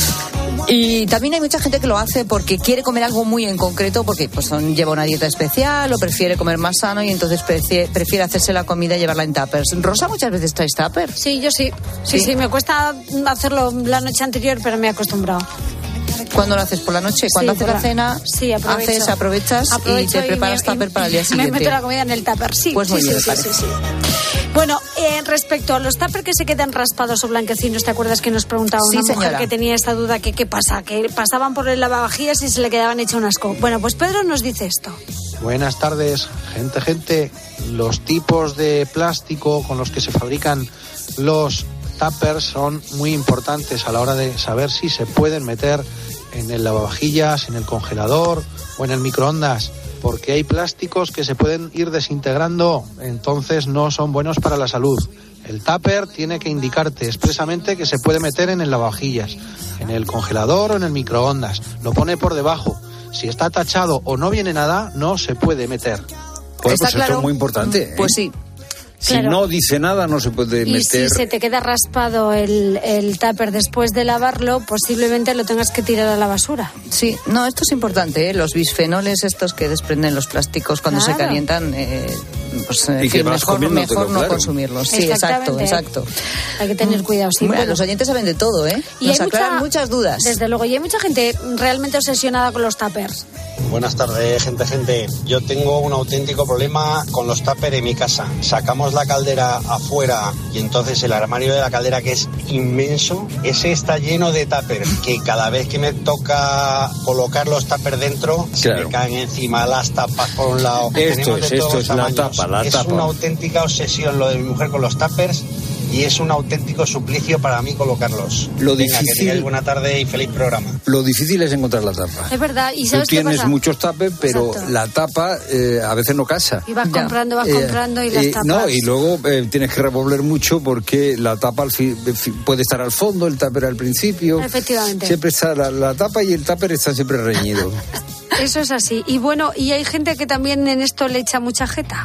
Y también hay mucha gente que lo hace porque quiere comer algo muy en concreto, porque pues son, lleva una dieta especial o prefiere comer más sano y entonces prefiere, prefiere hacerse la comida y llevarla en tuppers. Rosa, ¿muchas veces traes tuppers? Sí, yo sí. Sí, sí, sí, me cuesta hacerlo la noche anterior, pero me he acostumbrado. ¿Cuándo lo haces? ¿Por la noche? ¿Cuándo sí, haces la cena? Sí, aprovecho. Haces, aprovechas Aprovecho y te y preparas me, tupper para el día siguiente. Me meto la comida en el tupper, sí. Pues muy sí, bien, sí, sí, sí, sí. Bueno, eh, respecto a los tuppers que se quedan raspados o blanquecinos, ¿te acuerdas que nos preguntaba una sí, mujer señora. que tenía esta duda? Que qué pasa, que pasaban por el lavavajillas y se le quedaban hecho un asco. Bueno, pues Pedro nos dice esto. Buenas tardes, gente, gente. Los tipos de plástico con los que se fabrican los tuppers son muy importantes a la hora de saber si se pueden meter en el lavavajillas, en el congelador o en el microondas, porque hay plásticos que se pueden ir desintegrando, entonces no son buenos para la salud. El tupper tiene que indicarte expresamente que se puede meter en el lavavajillas, en el congelador o en el microondas. Lo pone por debajo. Si está tachado o no viene nada, no se puede meter. Pues, pues esto es muy importante, ¿eh? Pues sí. Si Claro. no dice nada, no se puede Y meter. si se te queda raspado el, el tupper después de lavarlo, posiblemente lo tengas que tirar a la basura. Sí, no, esto es importante, ¿eh? Los bisfenoles estos que desprenden los plásticos cuando Claro. se calientan, eh, pues en Y que fin, vas mejor, comiéndotelo, mejor no claro. consumirlos. Sí, exacto, Exactamente. exacto. Hay que tener cuidado, sí. Bueno, claro. los oyentes saben de todo, ¿eh? Y Nos hay aclaran mucha- muchas dudas. Desde luego, y hay mucha gente realmente obsesionada con los tuppers. Buenas tardes, gente, gente. Yo tengo un auténtico problema con los tuppers en mi casa. Sacamos la caldera afuera y entonces el armario de la caldera, que es inmenso, ese está lleno de tuppers, que cada vez que me toca colocar los tuppers dentro, se Claro. me caen encima las tapas por un lado. Esto Tenemos es, de todos esto es la tamaños. tapa, la es tapa. una auténtica obsesión lo de mi mujer con los tuppers y es un auténtico suplicio para mí colocarlos. Lo Venga, que difícil- tengáis buena tarde y feliz programa. Lo difícil es encontrar la tapa. Es verdad. ¿Y Tú sabes qué tienes pasa? muchos tuppers, pero Exacto. la tapa eh, a veces no casa. Y vas comprando, vas Eh, comprando y las eh, tapas. No, y luego eh, tienes que revolver mucho porque la tapa al fi- fi- puede estar al fondo, el tupper al principio. Efectivamente. Siempre está la, la tapa y el tupper están siempre reñidos. Eso es así. Y bueno, y hay gente que también en esto le echa mucha jeta.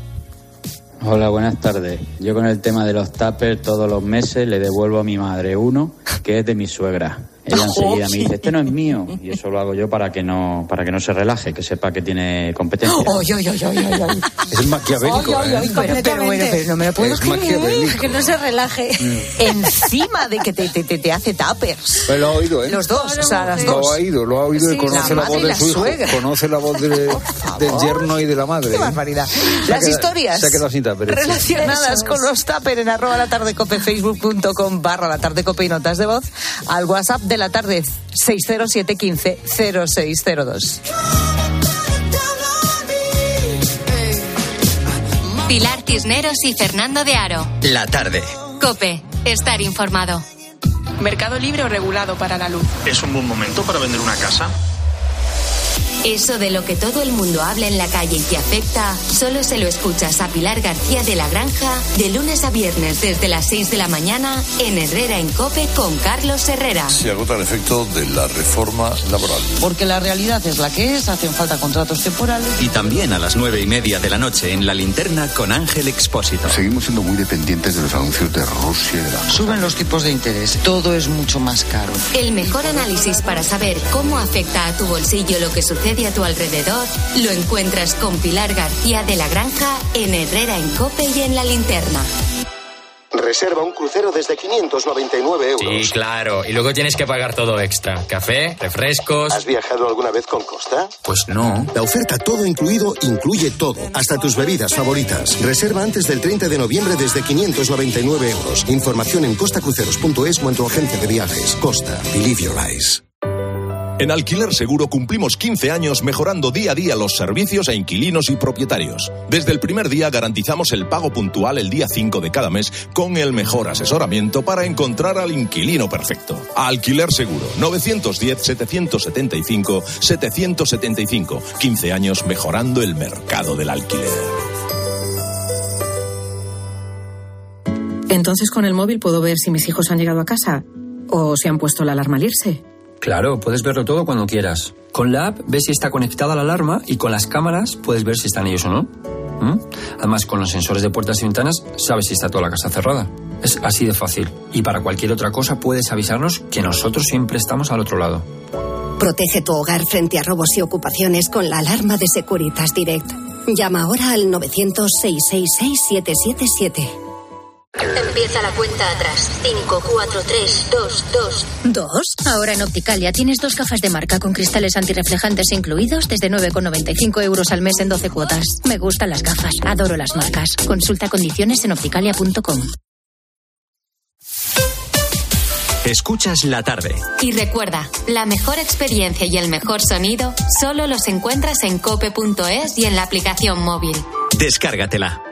Hola, buenas tardes. Yo con el tema de los tuppers todos los meses le devuelvo a mi madre uno que es de mi suegra. Ella enseguida me dice, este no es mío. Y eso lo hago yo para que no para que no se relaje, que sepa que tiene competencia. Oy, oy, oy, oy, oy, oy. Es maquiavélico, Oy, oy, oy, ¿eh? pero, pero, bueno, pero no me lo puedo Es creer. maquiavélico. Que no se relaje. Encima de que te, te, te, te hace tuppers. Pues lo ha oído, ¿eh? Los dos, o sea, las Lo dos. ha oído, lo ha oído Sí, y conoce la la, madre voz y de la su hijo, suegra. conoce la voz de- del yerno y de la madre. Qué barbaridad. Se ha Las quedado- historias Se ha quedado sin tupper. relacionadas Eso con es. los tuppers en arroba la tarde cope, facebook.com barra la tarde cope y notas de voz al WhatsApp de la tarde seis cero siete uno cinco cero seis cero dos. Pilar Cisneros y Fernando de Aro. La tarde. Cope, estar informado. Mercado libre o regulado para la luz. ¿Es un buen momento para vender una casa? Eso de lo que todo el mundo habla en la calle y te afecta, solo se lo escuchas a Pilar García de la Granja de lunes a viernes desde las seis de la mañana en Herrera en COPE con Carlos Herrera. Se agota el efecto de la reforma laboral. Porque la realidad es la que es, hacen falta contratos temporales. Y también a las nueve y media de la noche en La Linterna con Ángel Expósito. Seguimos siendo muy dependientes de los anuncios de Rusia y de la... Suben los tipos de interés, todo es mucho más caro. El mejor análisis para saber cómo afecta a tu bolsillo lo que sucede a tu alrededor lo encuentras con Pilar García de la Granja en Herrera en COPE y en La Linterna. Reserva un crucero desde quinientos noventa y nueve euros. Sí, claro. Y luego tienes que pagar todo extra. Café, refrescos... ¿Has viajado alguna vez con Costa? Pues no. La oferta todo incluido incluye todo. Hasta tus bebidas favoritas. Reserva antes del treinta de noviembre desde quinientos noventa y nueve euros. Información en costacruceros punto es o en tu agencia de viajes. Costa. Believe your eyes. En Alquiler Seguro cumplimos quince años mejorando día a día los servicios a inquilinos y propietarios. Desde el primer día garantizamos el pago puntual el día cinco de cada mes con el mejor asesoramiento para encontrar al inquilino perfecto. Alquiler Seguro, nueve uno cero, siete siete cinco, siete siete cinco. quince años mejorando el mercado del alquiler. Entonces con el móvil puedo ver si mis hijos han llegado a casa o si han puesto la alarma al irse. Claro, puedes verlo todo cuando quieras. Con la app ves si está conectada la alarma y con las cámaras puedes ver si están ellos o no. ¿Mm? Además, con los sensores de puertas y ventanas sabes si está toda la casa cerrada. Es así de fácil. Y para cualquier otra cosa puedes avisarnos que nosotros siempre estamos al otro lado. Protege tu hogar frente a robos y ocupaciones con la alarma de Securitas Direct. Llama ahora al nueve cero cero, seis seis seis, siete siete siete. Empieza la cuenta atrás. cinco, cuatro, tres, dos, dos. ¿Dos? Ahora en Opticalia tienes dos gafas de marca con cristales antirreflejantes incluidos desde nueve con noventa y cinco euros al mes en doce cuotas. Me gustan las gafas, adoro las marcas. Consulta condiciones en opticalia punto com. Escuchas La Tarde. Y recuerda, la mejor experiencia y el mejor sonido solo los encuentras en cope punto es y en la aplicación móvil. Descárgatela.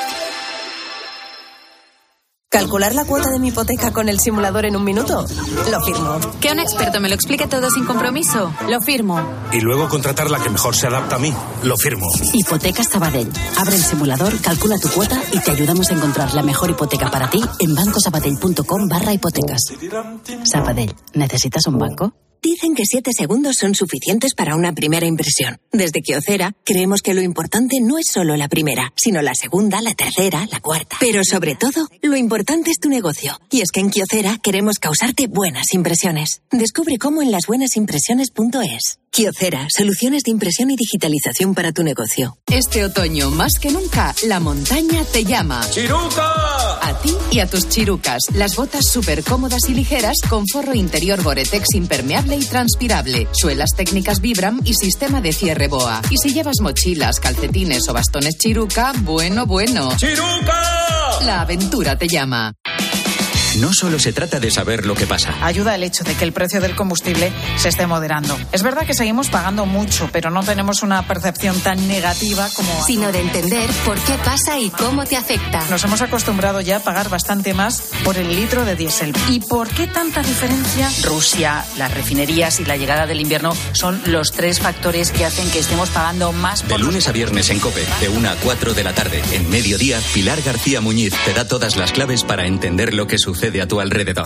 ¿Calcular la cuota de mi hipoteca con el simulador en un minuto? Lo firmo. Que un experto me lo explique todo sin compromiso. Lo firmo. Y luego contratar la que mejor se adapta a mí. Lo firmo. Hipotecas Sabadell. Abre el simulador, calcula tu cuota y te ayudamos a encontrar la mejor hipoteca para ti en bancosabadell punto com barra hipotecas. Sabadell, ¿necesitas un banco? Dicen que siete segundos son suficientes para una primera impresión. Desde Kyocera, creemos que lo importante no es solo la primera, sino la segunda, la tercera, la cuarta. Pero sobre todo, lo importante es tu negocio. Y es que en Kyocera queremos causarte buenas impresiones. Descubre cómo en las buenas impresiones punto es. Kyocera, soluciones de impresión y digitalización para tu negocio. Este otoño, más que nunca, la montaña te llama. ¡Chiruca! A ti y a tus chirucas. Las botas súper cómodas y ligeras con forro interior Gore-Tex impermeable y transpirable. Suelas técnicas Vibram y sistema de cierre BOA. Y si llevas mochilas, calcetines o bastones Chiruca, bueno, bueno. ¡Chiruca! La aventura te llama. No solo se trata de saber lo que pasa. Ayuda el hecho de que el precio del combustible se esté moderando. Es verdad que seguimos pagando mucho, pero no tenemos una percepción tan negativa como... Sino de entender por qué pasa y cómo te afecta. Nos hemos acostumbrado ya a pagar bastante más por el litro de diésel. ¿Y por qué tanta diferencia? Rusia, las refinerías y la llegada del invierno son los tres factores que hacen que estemos pagando más por... De lunes a viernes en COPE, de una a cuatro de la tarde. En mediodía, Pilar García Muñiz te da todas las claves para entender lo que sucede de a tu alrededor.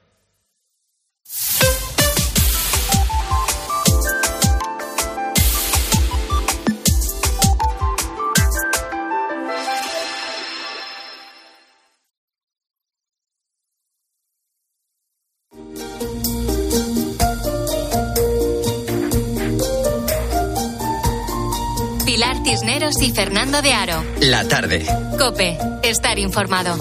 Pilar Cisneros y Fernando de Aro. La Tarde. COPE, estar informado.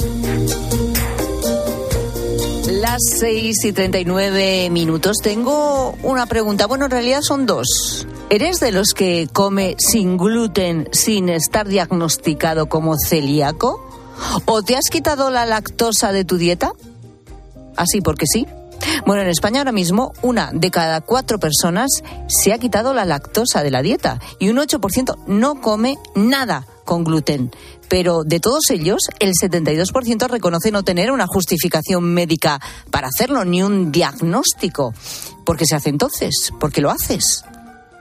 Las seis y treinta y nueve minutos. Tengo una pregunta. Bueno, en realidad son dos. ¿Eres de los que come sin gluten sin estar diagnosticado como celíaco? ¿O te has quitado la lactosa de tu dieta? Así porque sí. Bueno, en España ahora mismo una de cada cuatro personas se ha quitado la lactosa de la dieta y un ocho por ciento no come nada con gluten. Pero de todos ellos, el setenta y dos por ciento reconoce no tener una justificación médica para hacerlo, ni un diagnóstico. ¿Por qué se hace entonces? ¿Por qué lo haces?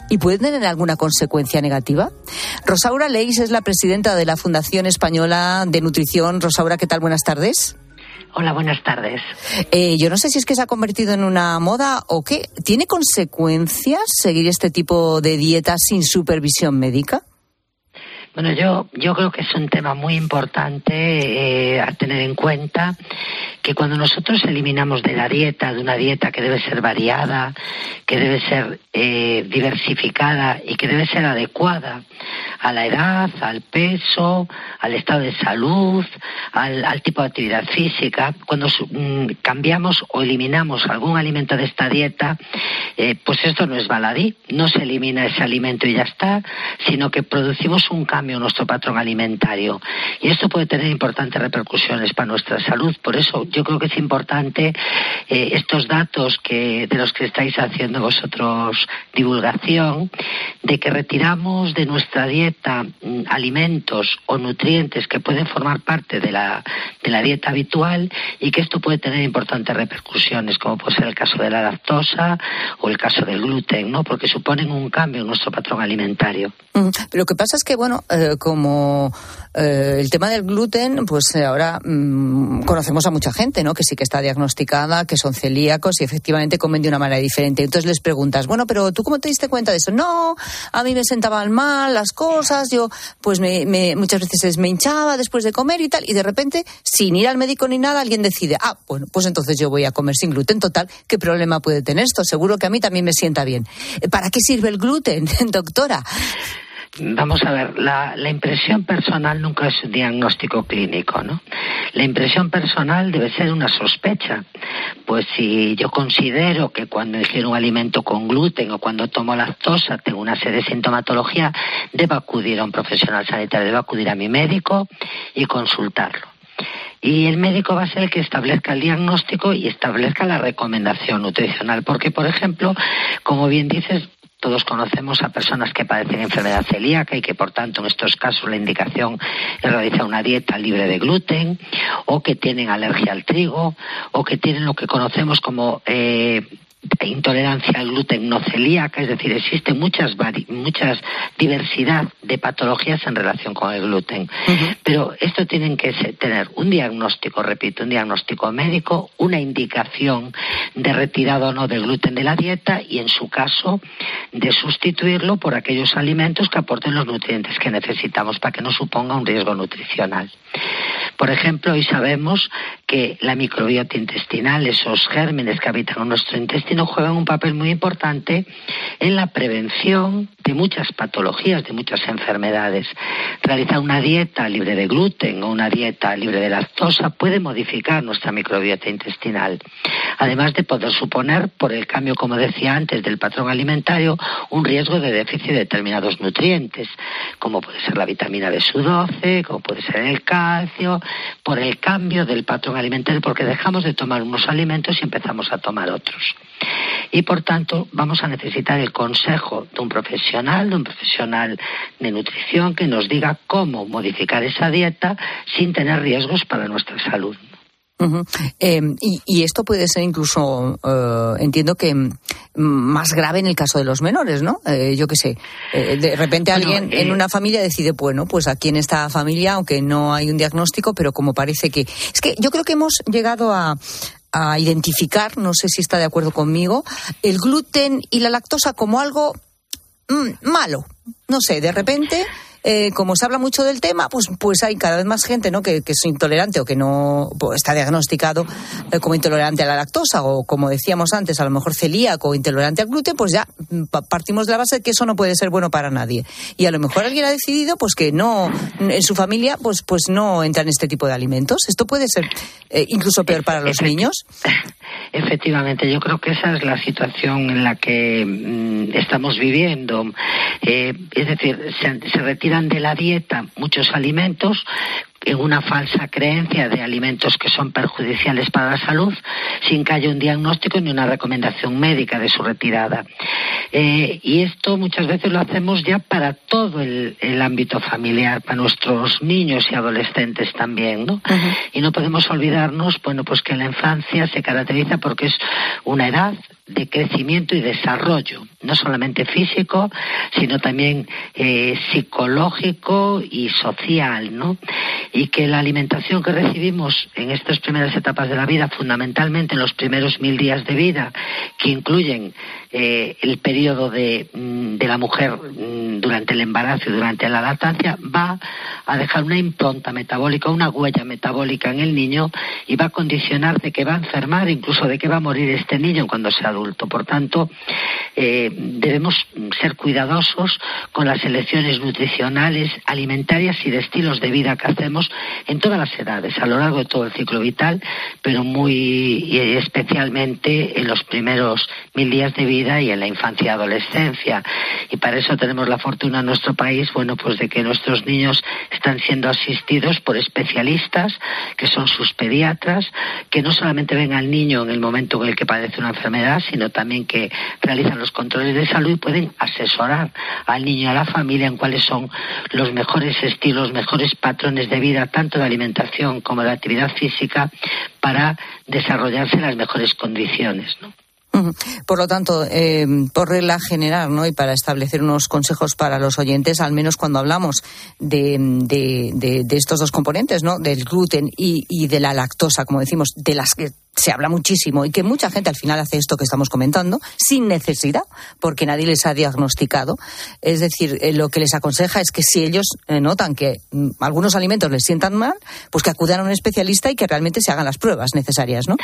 ¿Y puede tener alguna consecuencia negativa? Rosaura Leis es la presidenta de la Fundación Española de Nutrición. Rosaura, ¿qué tal? Buenas tardes. Hola, buenas tardes. Eh, yo no sé si es que se ha convertido en una moda o qué. ¿Tiene consecuencias seguir este tipo de dieta sin supervisión médica? Bueno, yo yo creo que es un tema muy importante eh, a tener en cuenta, que cuando nosotros eliminamos de la dieta, de una dieta que debe ser variada, que debe ser eh, diversificada y que debe ser adecuada a la edad, al peso, al estado de salud, al, al tipo de actividad física, cuando mm, cambiamos o eliminamos algún alimento de esta dieta, eh, pues esto no es baladí, no se elimina ese alimento y ya está, sino que producimos un cambio en nuestro patrón alimentario. Y esto puede tener importantes repercusiones para nuestra salud. Por eso yo creo que es importante eh, estos datos que de los que estáis haciendo vosotros divulgación, de que retiramos de nuestra dieta mm, alimentos o nutrientes que pueden formar parte de la, de la dieta habitual, y que esto puede tener importantes repercusiones, como puede ser el caso de la lactosa o el caso del gluten, ¿no? Porque suponen un cambio en nuestro patrón alimentario. Mm, lo que pasa es que, bueno, eh, como eh, el tema del gluten, pues eh, ahora mmm, conocemos a mucha gente, ¿no? Que sí que está diagnosticada, que son celíacos y efectivamente comen de una manera diferente. Entonces les preguntas, bueno, pero ¿tú cómo te diste cuenta de eso? No, a mí me sentaban mal las cosas, yo pues me, me muchas veces me hinchaba después de comer y tal, y de repente, sin ir al médico ni nada, alguien decide, ah, bueno, pues entonces yo voy a comer sin gluten. Total, ¿qué problema puede tener esto? Seguro que a mí también me sienta bien. ¿Para qué sirve el gluten, doctora? Vamos a ver, la, la impresión personal nunca es un diagnóstico clínico, ¿no? La impresión personal debe ser una sospecha. Pues si yo considero que cuando ingiero un alimento con gluten o cuando tomo lactosa tengo una serie de sintomatología, debo acudir a un profesional sanitario, debo acudir a mi médico y consultarlo. Y el médico va a ser el que establezca el diagnóstico y establezca la recomendación nutricional. Porque, por ejemplo, como bien dices, todos conocemos a personas que padecen enfermedad celíaca y que, por tanto, en estos casos la indicación es realizar una dieta libre de gluten, o que tienen alergia al trigo, o que tienen lo que conocemos como eh, intolerancia al gluten no celíaca. Es decir, existe muchas vari- muchas diversidad de patologías en relación con el gluten. Uh-huh. Pero esto tienen que ser, tener un diagnóstico, repito, un diagnóstico médico, una indicación de retirado o no de gluten de la dieta y, en su caso, de sustituirlo por aquellos alimentos que aporten los nutrientes que necesitamos para que no suponga un riesgo nutricional. Por ejemplo, hoy sabemos que la microbiota intestinal, esos gérmenes que habitan en nuestro intestino, juegan un papel muy importante en la prevención de muchas patologías, de muchas enfermedades. Realizar una dieta libre de gluten o una dieta libre de lactosa puede modificar nuestra microbiota intestinal, además de poder suponer, por el cambio, como decía antes, del patrón alimentario, un riesgo de déficit de determinados nutrientes, como puede ser la vitamina B doce, como puede ser el calcio, por el cambio del patrón alimentario, porque dejamos de tomar unos alimentos y empezamos a tomar otros. Y, por tanto, vamos a necesitar el consejo de un profesional, de un profesional de nutrición, que nos diga cómo modificar esa dieta sin tener riesgos para nuestra salud. Uh-huh. Eh, y, y esto puede ser incluso, eh, entiendo que m- más grave en el caso de los menores, ¿no? Eh, yo qué sé, eh, de repente bueno, alguien eh, en una familia decide, bueno, pues aquí en esta familia, aunque no hay un diagnóstico, pero como parece que... Es que yo creo que hemos llegado a... a identificar, no sé si está de acuerdo conmigo, el gluten y la lactosa como algo mmm, malo. No sé, de repente, eh, como se habla mucho del tema, pues pues hay cada vez más gente, ¿no?, que, que es intolerante o que no pues, está diagnosticado eh, como intolerante a la lactosa, o, como decíamos antes, a lo mejor celíaco o intolerante al gluten. Pues ya pa- partimos de la base de que eso no puede ser bueno para nadie. Y a lo mejor alguien ha decidido pues que no, en su familia pues pues no entran este tipo de alimentos. Esto puede ser eh, incluso peor para los niños. Efectivamente, yo creo que esa es la situación en la que mm, estamos viviendo. Eh, es decir, se, se retiran de la dieta muchos alimentos en una falsa creencia de alimentos que son perjudiciales para la salud, sin que haya un diagnóstico ni una recomendación médica de su retirada. Eh, y esto muchas veces lo hacemos ya para todo el, el ámbito familiar, para nuestros niños y adolescentes también, ¿no? Uh-huh. Y no podemos olvidarnos, bueno, pues que la infancia se caracteriza porque es una edad de crecimiento y desarrollo, no solamente físico, sino también eh, psicológico y social, ¿no? Y que la alimentación que recibimos en estas primeras etapas de la vida, fundamentalmente en los primeros mil días de vida, que incluyen eh, el periodo de, de la mujer durante el embarazo y durante la lactancia, va a dejar una impronta metabólica, una huella metabólica en el niño y va a condicionar de que va a enfermar, incluso de que va a morir este niño cuando sea adulto. Por tanto, eh, debemos ser cuidadosos con las elecciones nutricionales, alimentarias y de estilos de vida que hacemos en todas las edades, a lo largo de todo el ciclo vital, pero muy especialmente en los primeros mil días de vida y en la infancia y adolescencia. Y para eso tenemos la fortuna en nuestro país, bueno, pues de que nuestros niños están siendo asistidos por especialistas, que son sus pediatras, que no solamente ven al niño en el momento en el que padece una enfermedad, sino también que realizan los controles de salud y pueden asesorar al niño y a la familia en cuáles son los mejores estilos, mejores patrones de vida, tanto de alimentación como de actividad física, para desarrollarse en las mejores condiciones, ¿no? Por lo tanto, eh, por regla general, ¿no? Y para establecer unos consejos para los oyentes, al menos cuando hablamos de, de, de, de estos dos componentes, ¿no? Del gluten y, y de la lactosa, como decimos, de las que se habla muchísimo y que mucha gente al final hace esto que estamos comentando sin necesidad, porque nadie les ha diagnosticado. Es decir, eh, lo que les aconseja es que si ellos eh, notan que mm, algunos alimentos les sientan mal, pues que acudan a un especialista y que realmente se hagan las pruebas necesarias, ¿no?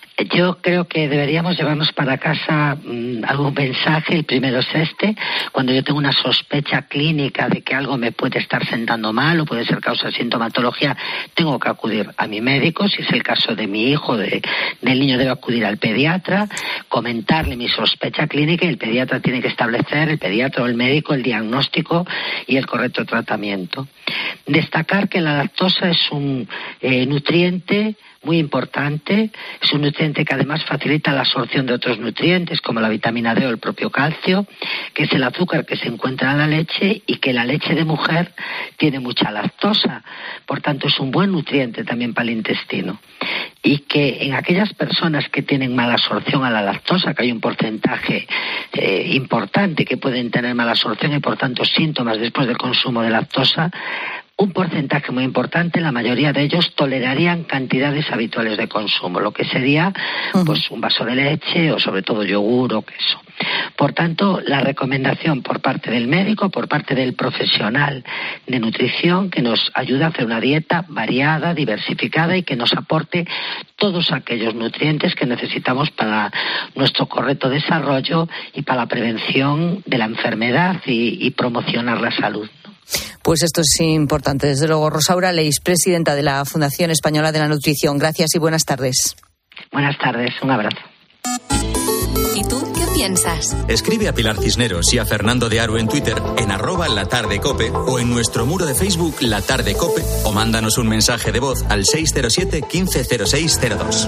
Yo creo que deberíamos llevarnos para casa mmm, algún mensaje. El primero es este: cuando yo tengo una sospecha clínica de que algo me puede estar sentando mal o puede ser causa de sintomatología, tengo que acudir a mi médico. Si es el caso de mi hijo, de, del niño, debo acudir al pediatra, comentarle mi sospecha clínica y el pediatra tiene que establecer, el pediatra o el médico, el diagnóstico y el correcto tratamiento. Destacar que la lactosa es un eh, nutriente muy importante, es un nutriente que además facilita la absorción de otros nutrientes como la vitamina D o el propio calcio, que es el azúcar que se encuentra en la leche y que la leche de mujer tiene mucha lactosa, por tanto es un buen nutriente también para el intestino. Y que en aquellas personas que tienen mala absorción a la lactosa, que hay un porcentaje eh, importante que pueden tener mala absorción y por tanto síntomas después del consumo de lactosa, un porcentaje muy importante, la mayoría de ellos tolerarían cantidades habituales de consumo, lo que sería pues un vaso de leche o sobre todo yogur o queso. Por tanto, la recomendación por parte del médico, por parte del profesional de nutrición, que nos ayude a hacer una dieta variada, diversificada y que nos aporte todos aquellos nutrientes que necesitamos para nuestro correcto desarrollo y para la prevención de la enfermedad y, y promocionar la salud. Pues esto es importante, desde luego. Rosaura Leis, presidenta de la Fundación Española de la Nutrición. Gracias y buenas tardes. Buenas tardes, un abrazo. ¿Y tú qué piensas? Escribe a Pilar Cisneros y a Fernando de Aro en Twitter, en arroba La Tarde Cope o en nuestro muro de Facebook La Tarde Cope, o mándanos un mensaje de voz al seis cero siete, quince cero seis cero dos.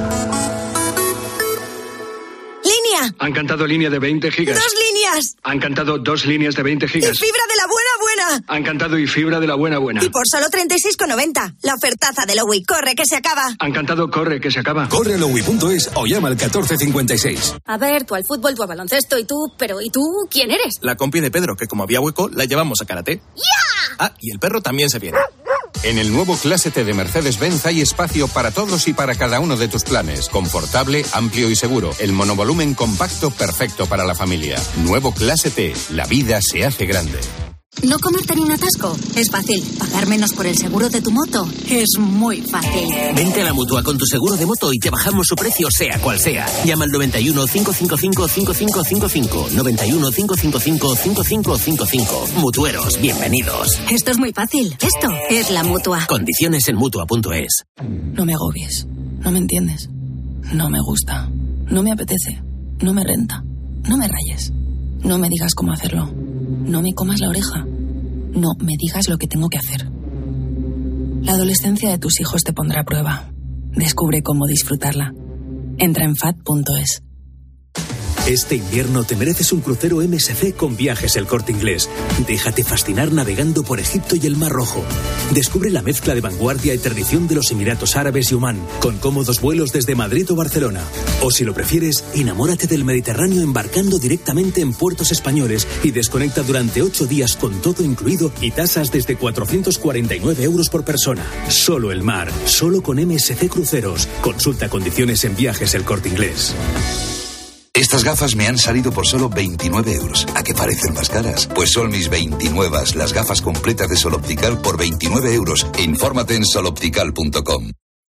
Han cantado línea de veinte gigas. ¡Dos líneas! Han cantado dos líneas de veinte gigas. ¡Y fibra de la buena buena! Han cantado y fibra de la buena buena. Y por solo treinta y seis con noventa. La ofertaza de Lowy. ¡Corre, que se acaba! Han cantado corre, que se acaba. Corre a lowy punto es o llama al catorce cincuenta y seis. A ver, tú al fútbol, tú al baloncesto y tú... Pero ¿y tú quién eres? La compi de Pedro, que como había hueco, la llevamos a karate. ¡Ya! Ah, y el perro también se viene. En el nuevo Clase T de Mercedes-Benz hay espacio para todos y para cada uno de tus planes. Confortable, amplio y seguro. El monovolumen compacto perfecto para la familia. Nuevo Clase T. La vida se hace grande. ¿No comerte ni un atasco? Es fácil. ¿Pagar menos por el seguro de tu moto? Es muy fácil. Vente a la Mutua con tu seguro de moto y te bajamos su precio sea cual sea. Llama al noventa y uno, cinco cinco cinco, cinco cinco cinco cinco. noventa y uno, cinco cinco cinco, cinco cinco cinco cinco. Mutueros, bienvenidos. Esto es muy fácil. Esto es la Mutua. Condiciones en Mutua punto es. No me agobies. No me entiendes. No me gusta. No me apetece. No me renta. No me rayes. No me digas cómo hacerlo. No me comas la oreja. No me digas lo que tengo que hacer. La adolescencia de tus hijos te pondrá a prueba. Descubre cómo disfrutarla. Entra en fat punto es. Este invierno te mereces un crucero M S C con Viajes El Corte Inglés. Déjate fascinar navegando por Egipto y el Mar Rojo. Descubre la mezcla de vanguardia y tradición de los Emiratos Árabes y Omán, con cómodos vuelos desde Madrid o Barcelona. O si lo prefieres, enamórate del Mediterráneo embarcando directamente en puertos españoles y desconecta durante ocho días con todo incluido y tasas desde cuatrocientos cuarenta y nueve euros por persona. Solo el mar, solo con M S C Cruceros. Consulta condiciones en Viajes El Corte Inglés. Estas gafas me han salido por solo veintinueve euros. ¿A qué parecen más caras? Pues son mis veintinueve, las gafas completas de Sol Optical por veintinueve euros. Infórmate en sol optical punto com.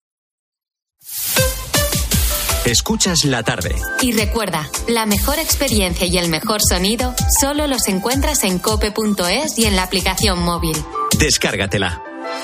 Escuchas la tarde. Y recuerda, la mejor experiencia y el mejor sonido solo los encuentras en cope punto es y en la aplicación móvil. Descárgatela.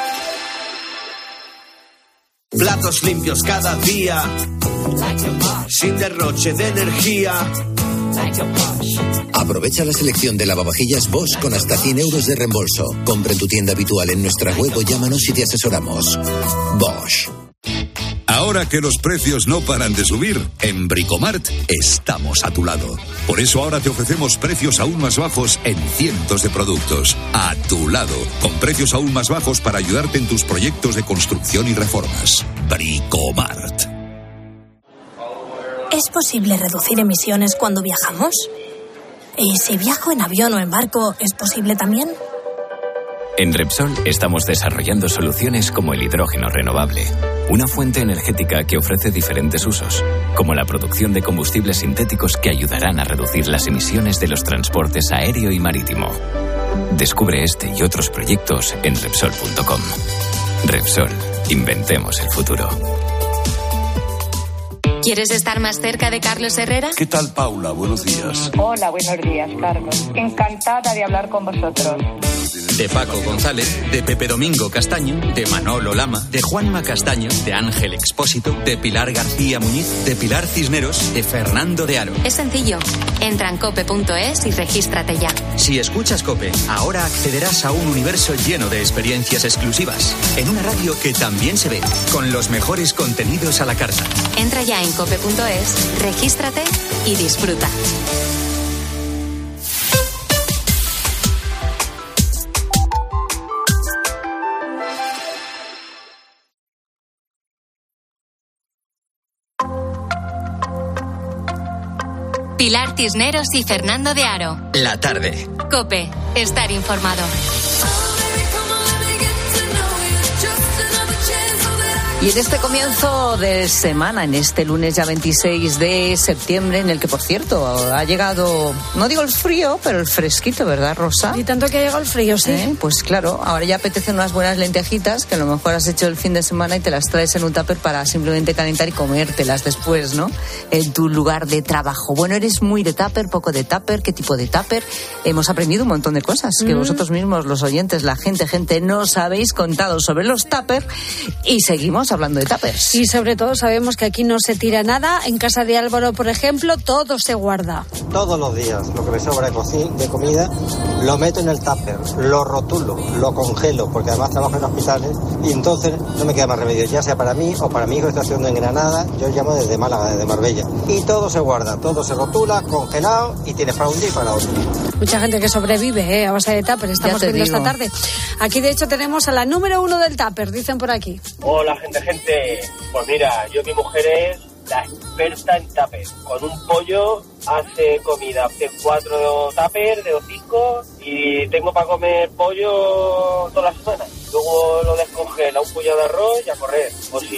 Platos limpios cada día, sin derroche de energía. Aprovecha la selección de lavavajillas Bosch con hasta cien euros de reembolso. Compra en tu tienda habitual en nuestra web o llámanos y te asesoramos. Bosch. Ahora que los precios no paran de subir, en Bricomart estamos a tu lado. Por eso ahora te ofrecemos precios aún más bajos en cientos de productos. A tu lado, con precios aún más bajos para ayudarte en tus proyectos de construcción y reformas. Bricomart. ¿Es posible reducir emisiones cuando viajamos? ¿Y si viajo en avión o en barco, es posible también? En Repsol estamos desarrollando soluciones como el hidrógeno renovable, una fuente energética que ofrece diferentes usos, como la producción de combustibles sintéticos que ayudarán a reducir las emisiones de los transportes aéreo y marítimo. Descubre este y otros proyectos en Repsol punto com. Repsol, inventemos el futuro. ¿Quieres estar más cerca de Carlos Herrera? ¿Qué tal, Paula? Buenos días. Hola, buenos días, Carlos. Encantada de hablar con vosotros. De Paco González, de Pepe Domingo Castaño, de Manolo Lama, de Juanma Castaño, de Ángel Expósito, de Pilar García Muñiz, de Pilar Cisneros, de Fernando de Aro. Es sencillo. Entra en cope punto es y regístrate ya. Si escuchas COPE, ahora accederás a un universo lleno de experiencias exclusivas, en una radio que también se ve, con los mejores contenidos a la carta. Entra ya en cope punto es, regístrate y disfruta. Pilar Cisneros y Fernando de Aro. La tarde. COPE. Estar informado. Y en este comienzo de semana, en este lunes ya veintiséis de septiembre, en el que, por cierto, ha llegado, no digo el frío, pero el fresquito, ¿verdad, Rosa? Y tanto que ha llegado el frío, sí. ¿Eh? Pues claro, ahora ya apetecen unas buenas lentejitas, que a lo mejor has hecho el fin de semana y te las traes en un tupper para simplemente calentar y comértelas después, ¿no? En tu lugar de trabajo. Bueno, eres muy de tupper, poco de tupper, ¿qué tipo de tupper? Hemos aprendido un montón de cosas que mm. vosotros mismos, los oyentes, la gente, gente, nos habéis contado sobre los tupper y seguimos hablando de tuppers. Y sobre todo sabemos que aquí no se tira nada. En casa de Álvaro, por ejemplo, todo se guarda. Todos los días lo que me sobra de, de comida lo meto en el tupper, lo rotulo, lo congelo, porque además trabajo en hospitales y entonces no me queda más remedio, ya sea para mí o para mi hijo que está haciendo en Granada. Yo llamo desde Málaga, desde Marbella. Y todo se guarda, todo se rotula, congelado y tienes para un día y para otro. Mucha gente que sobrevive ¿eh? a base de tupper, estamos viendo digo. esta tarde. Aquí de hecho tenemos a la número uno del tupper, dicen por aquí. Hola gente, gente. Pues mira, yo mi mujer es la experta en tupper. Con un pollo hace comida, hace cuatro tupper de hocico y tengo para comer pollo toda la semana. Luego lo descongela, un puñado de arroz y a correr. O si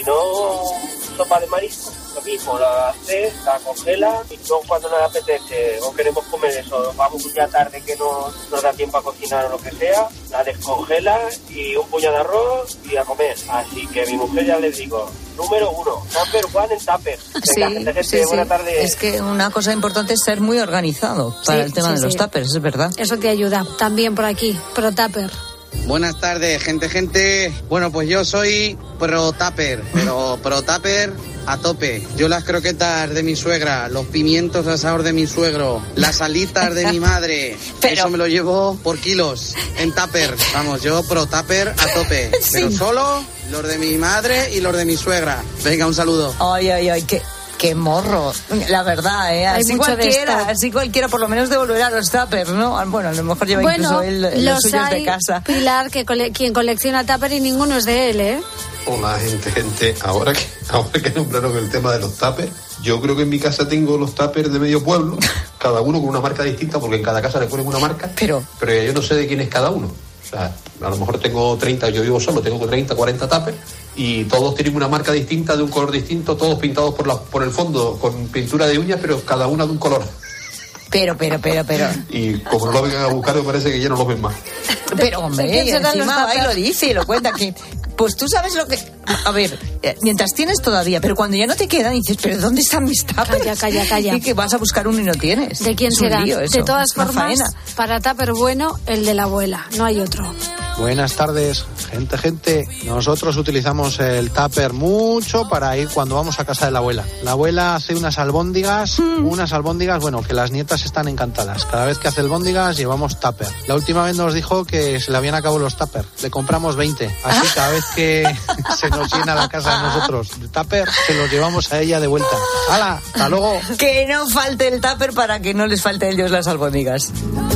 no, sopa de marisco, lo mismo, la hace, la congela y luego cuando nos apetece o queremos comer eso, vamos ya tarde que no nos da tiempo a cocinar o lo que sea, la descongela y un puñado de arroz y a comer. Así que mi mujer ya les digo, número uno, number one en tupper. Venga, sí, gente, gente, sí, buena sí. tarde. Es que una cosa importante es ser muy organizado para sí, el tema sí, de los sí. tuppers, es verdad. Eso te ayuda. También por aquí, pro tupper. Buenas tardes, gente, gente. Bueno, pues yo soy pro tupper, pero pro tupper a tope. Yo las croquetas de mi suegra, los pimientos asados de mi suegro, las alitas de mi madre, pero... eso me lo llevo por kilos en tupper. Vamos, yo pro tupper a tope, sí. Pero solo los de mi madre y los de mi suegra. Venga, un saludo. Ay, ay, ay, qué... Qué morro, la verdad, ¿eh? Así cualquiera, así cualquiera por lo menos devolverá los tuppers, ¿no? Bueno, a lo mejor lleva bueno, incluso él los suyos hay, de casa. Pilar, que cole- quien colecciona tuppers y ninguno es de él, ¿eh? Hola, gente, gente. Ahora que, ahora que nombraron el tema de los tuppers, yo creo que en mi casa tengo los tuppers de medio pueblo, cada uno con una marca distinta, porque en cada casa le ponen una marca, pero, pero yo no sé de quién es cada uno. O sea, a lo mejor tengo treinta, yo vivo solo, tengo treinta, cuarenta tuppers, y todos tienen una marca distinta, de un color distinto, todos pintados por, la, por el fondo con pintura de uñas, pero cada una de un color. Pero, pero, pero, pero. Y como no lo vengan a buscar, me parece que ya no los ven más. Pero, hombre, encima va y lo dice y lo cuenta aquí. Pues tú sabes lo que... A ver, mientras tienes todavía, pero cuando ya no te quedan, dices, ¿pero dónde están mis tuppers? Calla, calla, calla. Y que vas a buscar uno y no tienes. ¿De quién es un será? lío eso, de todas una formas, faena. para tupper bueno, el de la abuela, no hay otro. Buenas tardes, gente, gente. Nosotros utilizamos el tupper mucho para ir cuando vamos a casa de la abuela. La abuela hace unas albóndigas, mm. unas albóndigas, bueno, que las nietas están encantadas. Cada vez que hace albóndigas llevamos tupper. La última vez nos dijo que se le habían acabado los tupper. Le compramos veinte. Así cada vez que se nos llena la casa de nosotros de tupper, se los llevamos a ella de vuelta. ¡Hala! ¡Hasta luego! Que no falte el tupper para que no les falte a ellos las albóndigas.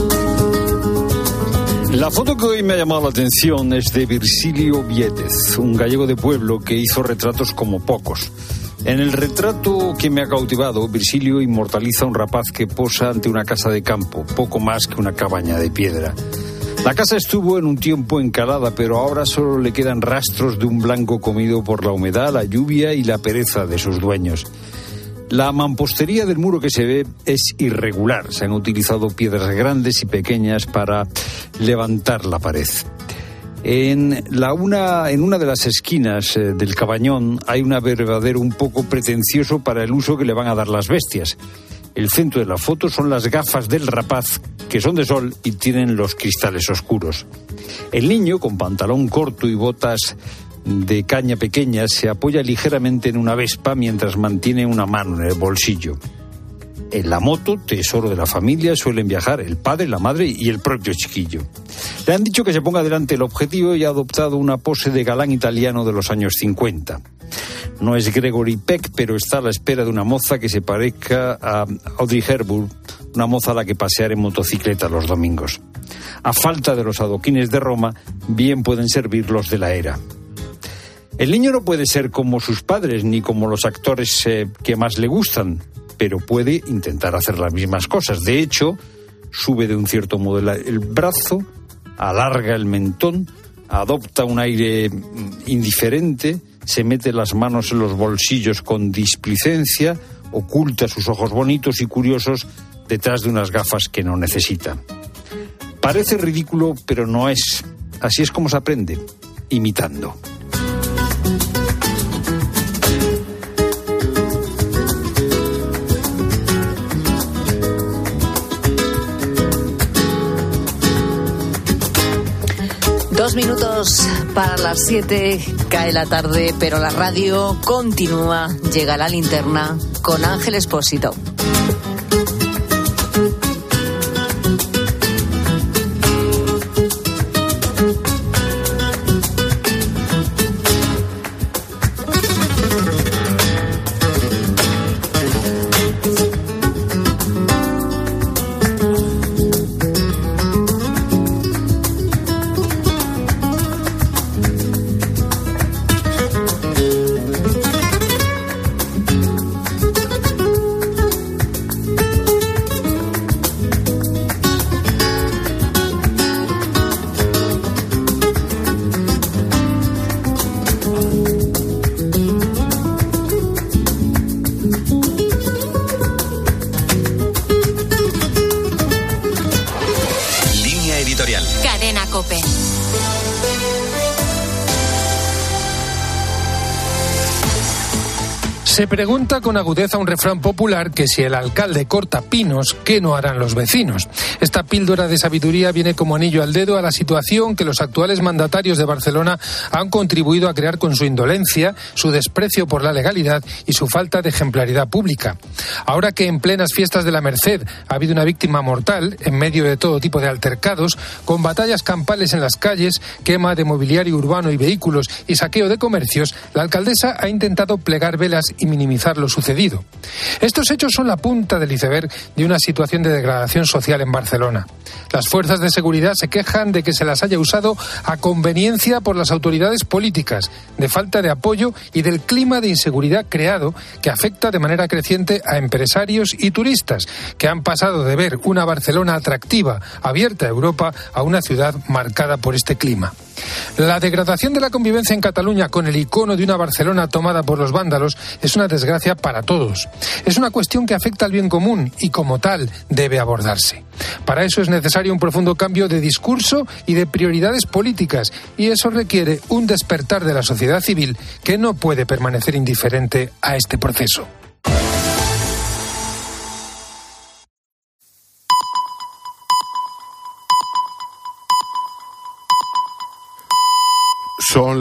La foto que hoy me ha llamado la atención es de Virgilio Viétez, un gallego de pueblo que hizo retratos como pocos. En el retrato que me ha cautivado, Virgilio inmortaliza a un rapaz que posa ante una casa de campo, poco más que una cabaña de piedra. La casa estuvo en un tiempo encalada, pero ahora solo le quedan rastros de un blanco comido por la humedad, la lluvia y la pereza de sus dueños. La mampostería del muro que se ve es irregular. Se han utilizado piedras grandes y pequeñas para levantar la pared. En, la una, en una de las esquinas eh, del cabañón hay un abrevadero un poco pretencioso para el uso que le van a dar las bestias. El centro de la foto son las gafas del rapaz, que son de sol y tienen los cristales oscuros. El niño, con pantalón corto y botas de caña pequeña, se apoya ligeramente en una vespa mientras mantiene una mano en el bolsillo. En la moto, tesoro de la familia, suelen viajar el padre, la madre y el propio chiquillo. Le han dicho que se ponga delante el objetivo y ha adoptado una pose de galán italiano de los años cincuenta. No es Gregory Peck, pero está a la espera de una moza que se parezca a Audrey Hepburn, una moza a la que pasear en motocicleta los domingos. A falta de los adoquines de Roma, bien pueden servir los de la era. El niño no puede ser como sus padres ni como los actores eh, que más le gustan, pero puede intentar hacer las mismas cosas. De hecho, sube de un cierto modo el brazo, alarga el mentón, adopta un aire indiferente, se mete las manos en los bolsillos con displicencia, oculta sus ojos bonitos y curiosos detrás de unas gafas que no necesita. Parece ridículo, pero no es. Así es como se aprende, imitando. Dos minutos para las siete, cae la tarde, pero la radio continúa. Llega la linterna con Ángel Expósito. Se pregunta con agudeza un refrán popular que si el alcalde corta pinos, ¿qué no harán los vecinos? Esta píldora de sabiduría viene como anillo al dedo a la situación que los actuales mandatarios de Barcelona han contribuido a crear con su indolencia, su desprecio por la legalidad y su falta de ejemplaridad pública. Ahora que en plenas fiestas de la Merced ha habido una víctima mortal, en medio de todo tipo de altercados, con batallas campales en las calles, quema de mobiliario urbano y vehículos y saqueo de comercios, la alcaldesa ha intentado plegar velas y minimizar lo sucedido. Estos hechos son la punta del iceberg de una situación de degradación social en Barcelona. Las fuerzas de seguridad se quejan de que se las haya usado a conveniencia por las autoridades políticas, de falta de apoyo y del clima de inseguridad creado que afecta de manera creciente a empresarios y turistas, que han pasado de ver una Barcelona atractiva, abierta a Europa, a una ciudad marcada por este clima. La degradación de la convivencia en Cataluña con el icono de una Barcelona tomada por los vándalos es una desgracia para todos. Es una cuestión que afecta al bien común y como tal debe abordarse. Para eso es necesario un profundo cambio de discurso y de prioridades políticas, y eso requiere un despertar de la sociedad civil que no puede permanecer indiferente a este proceso.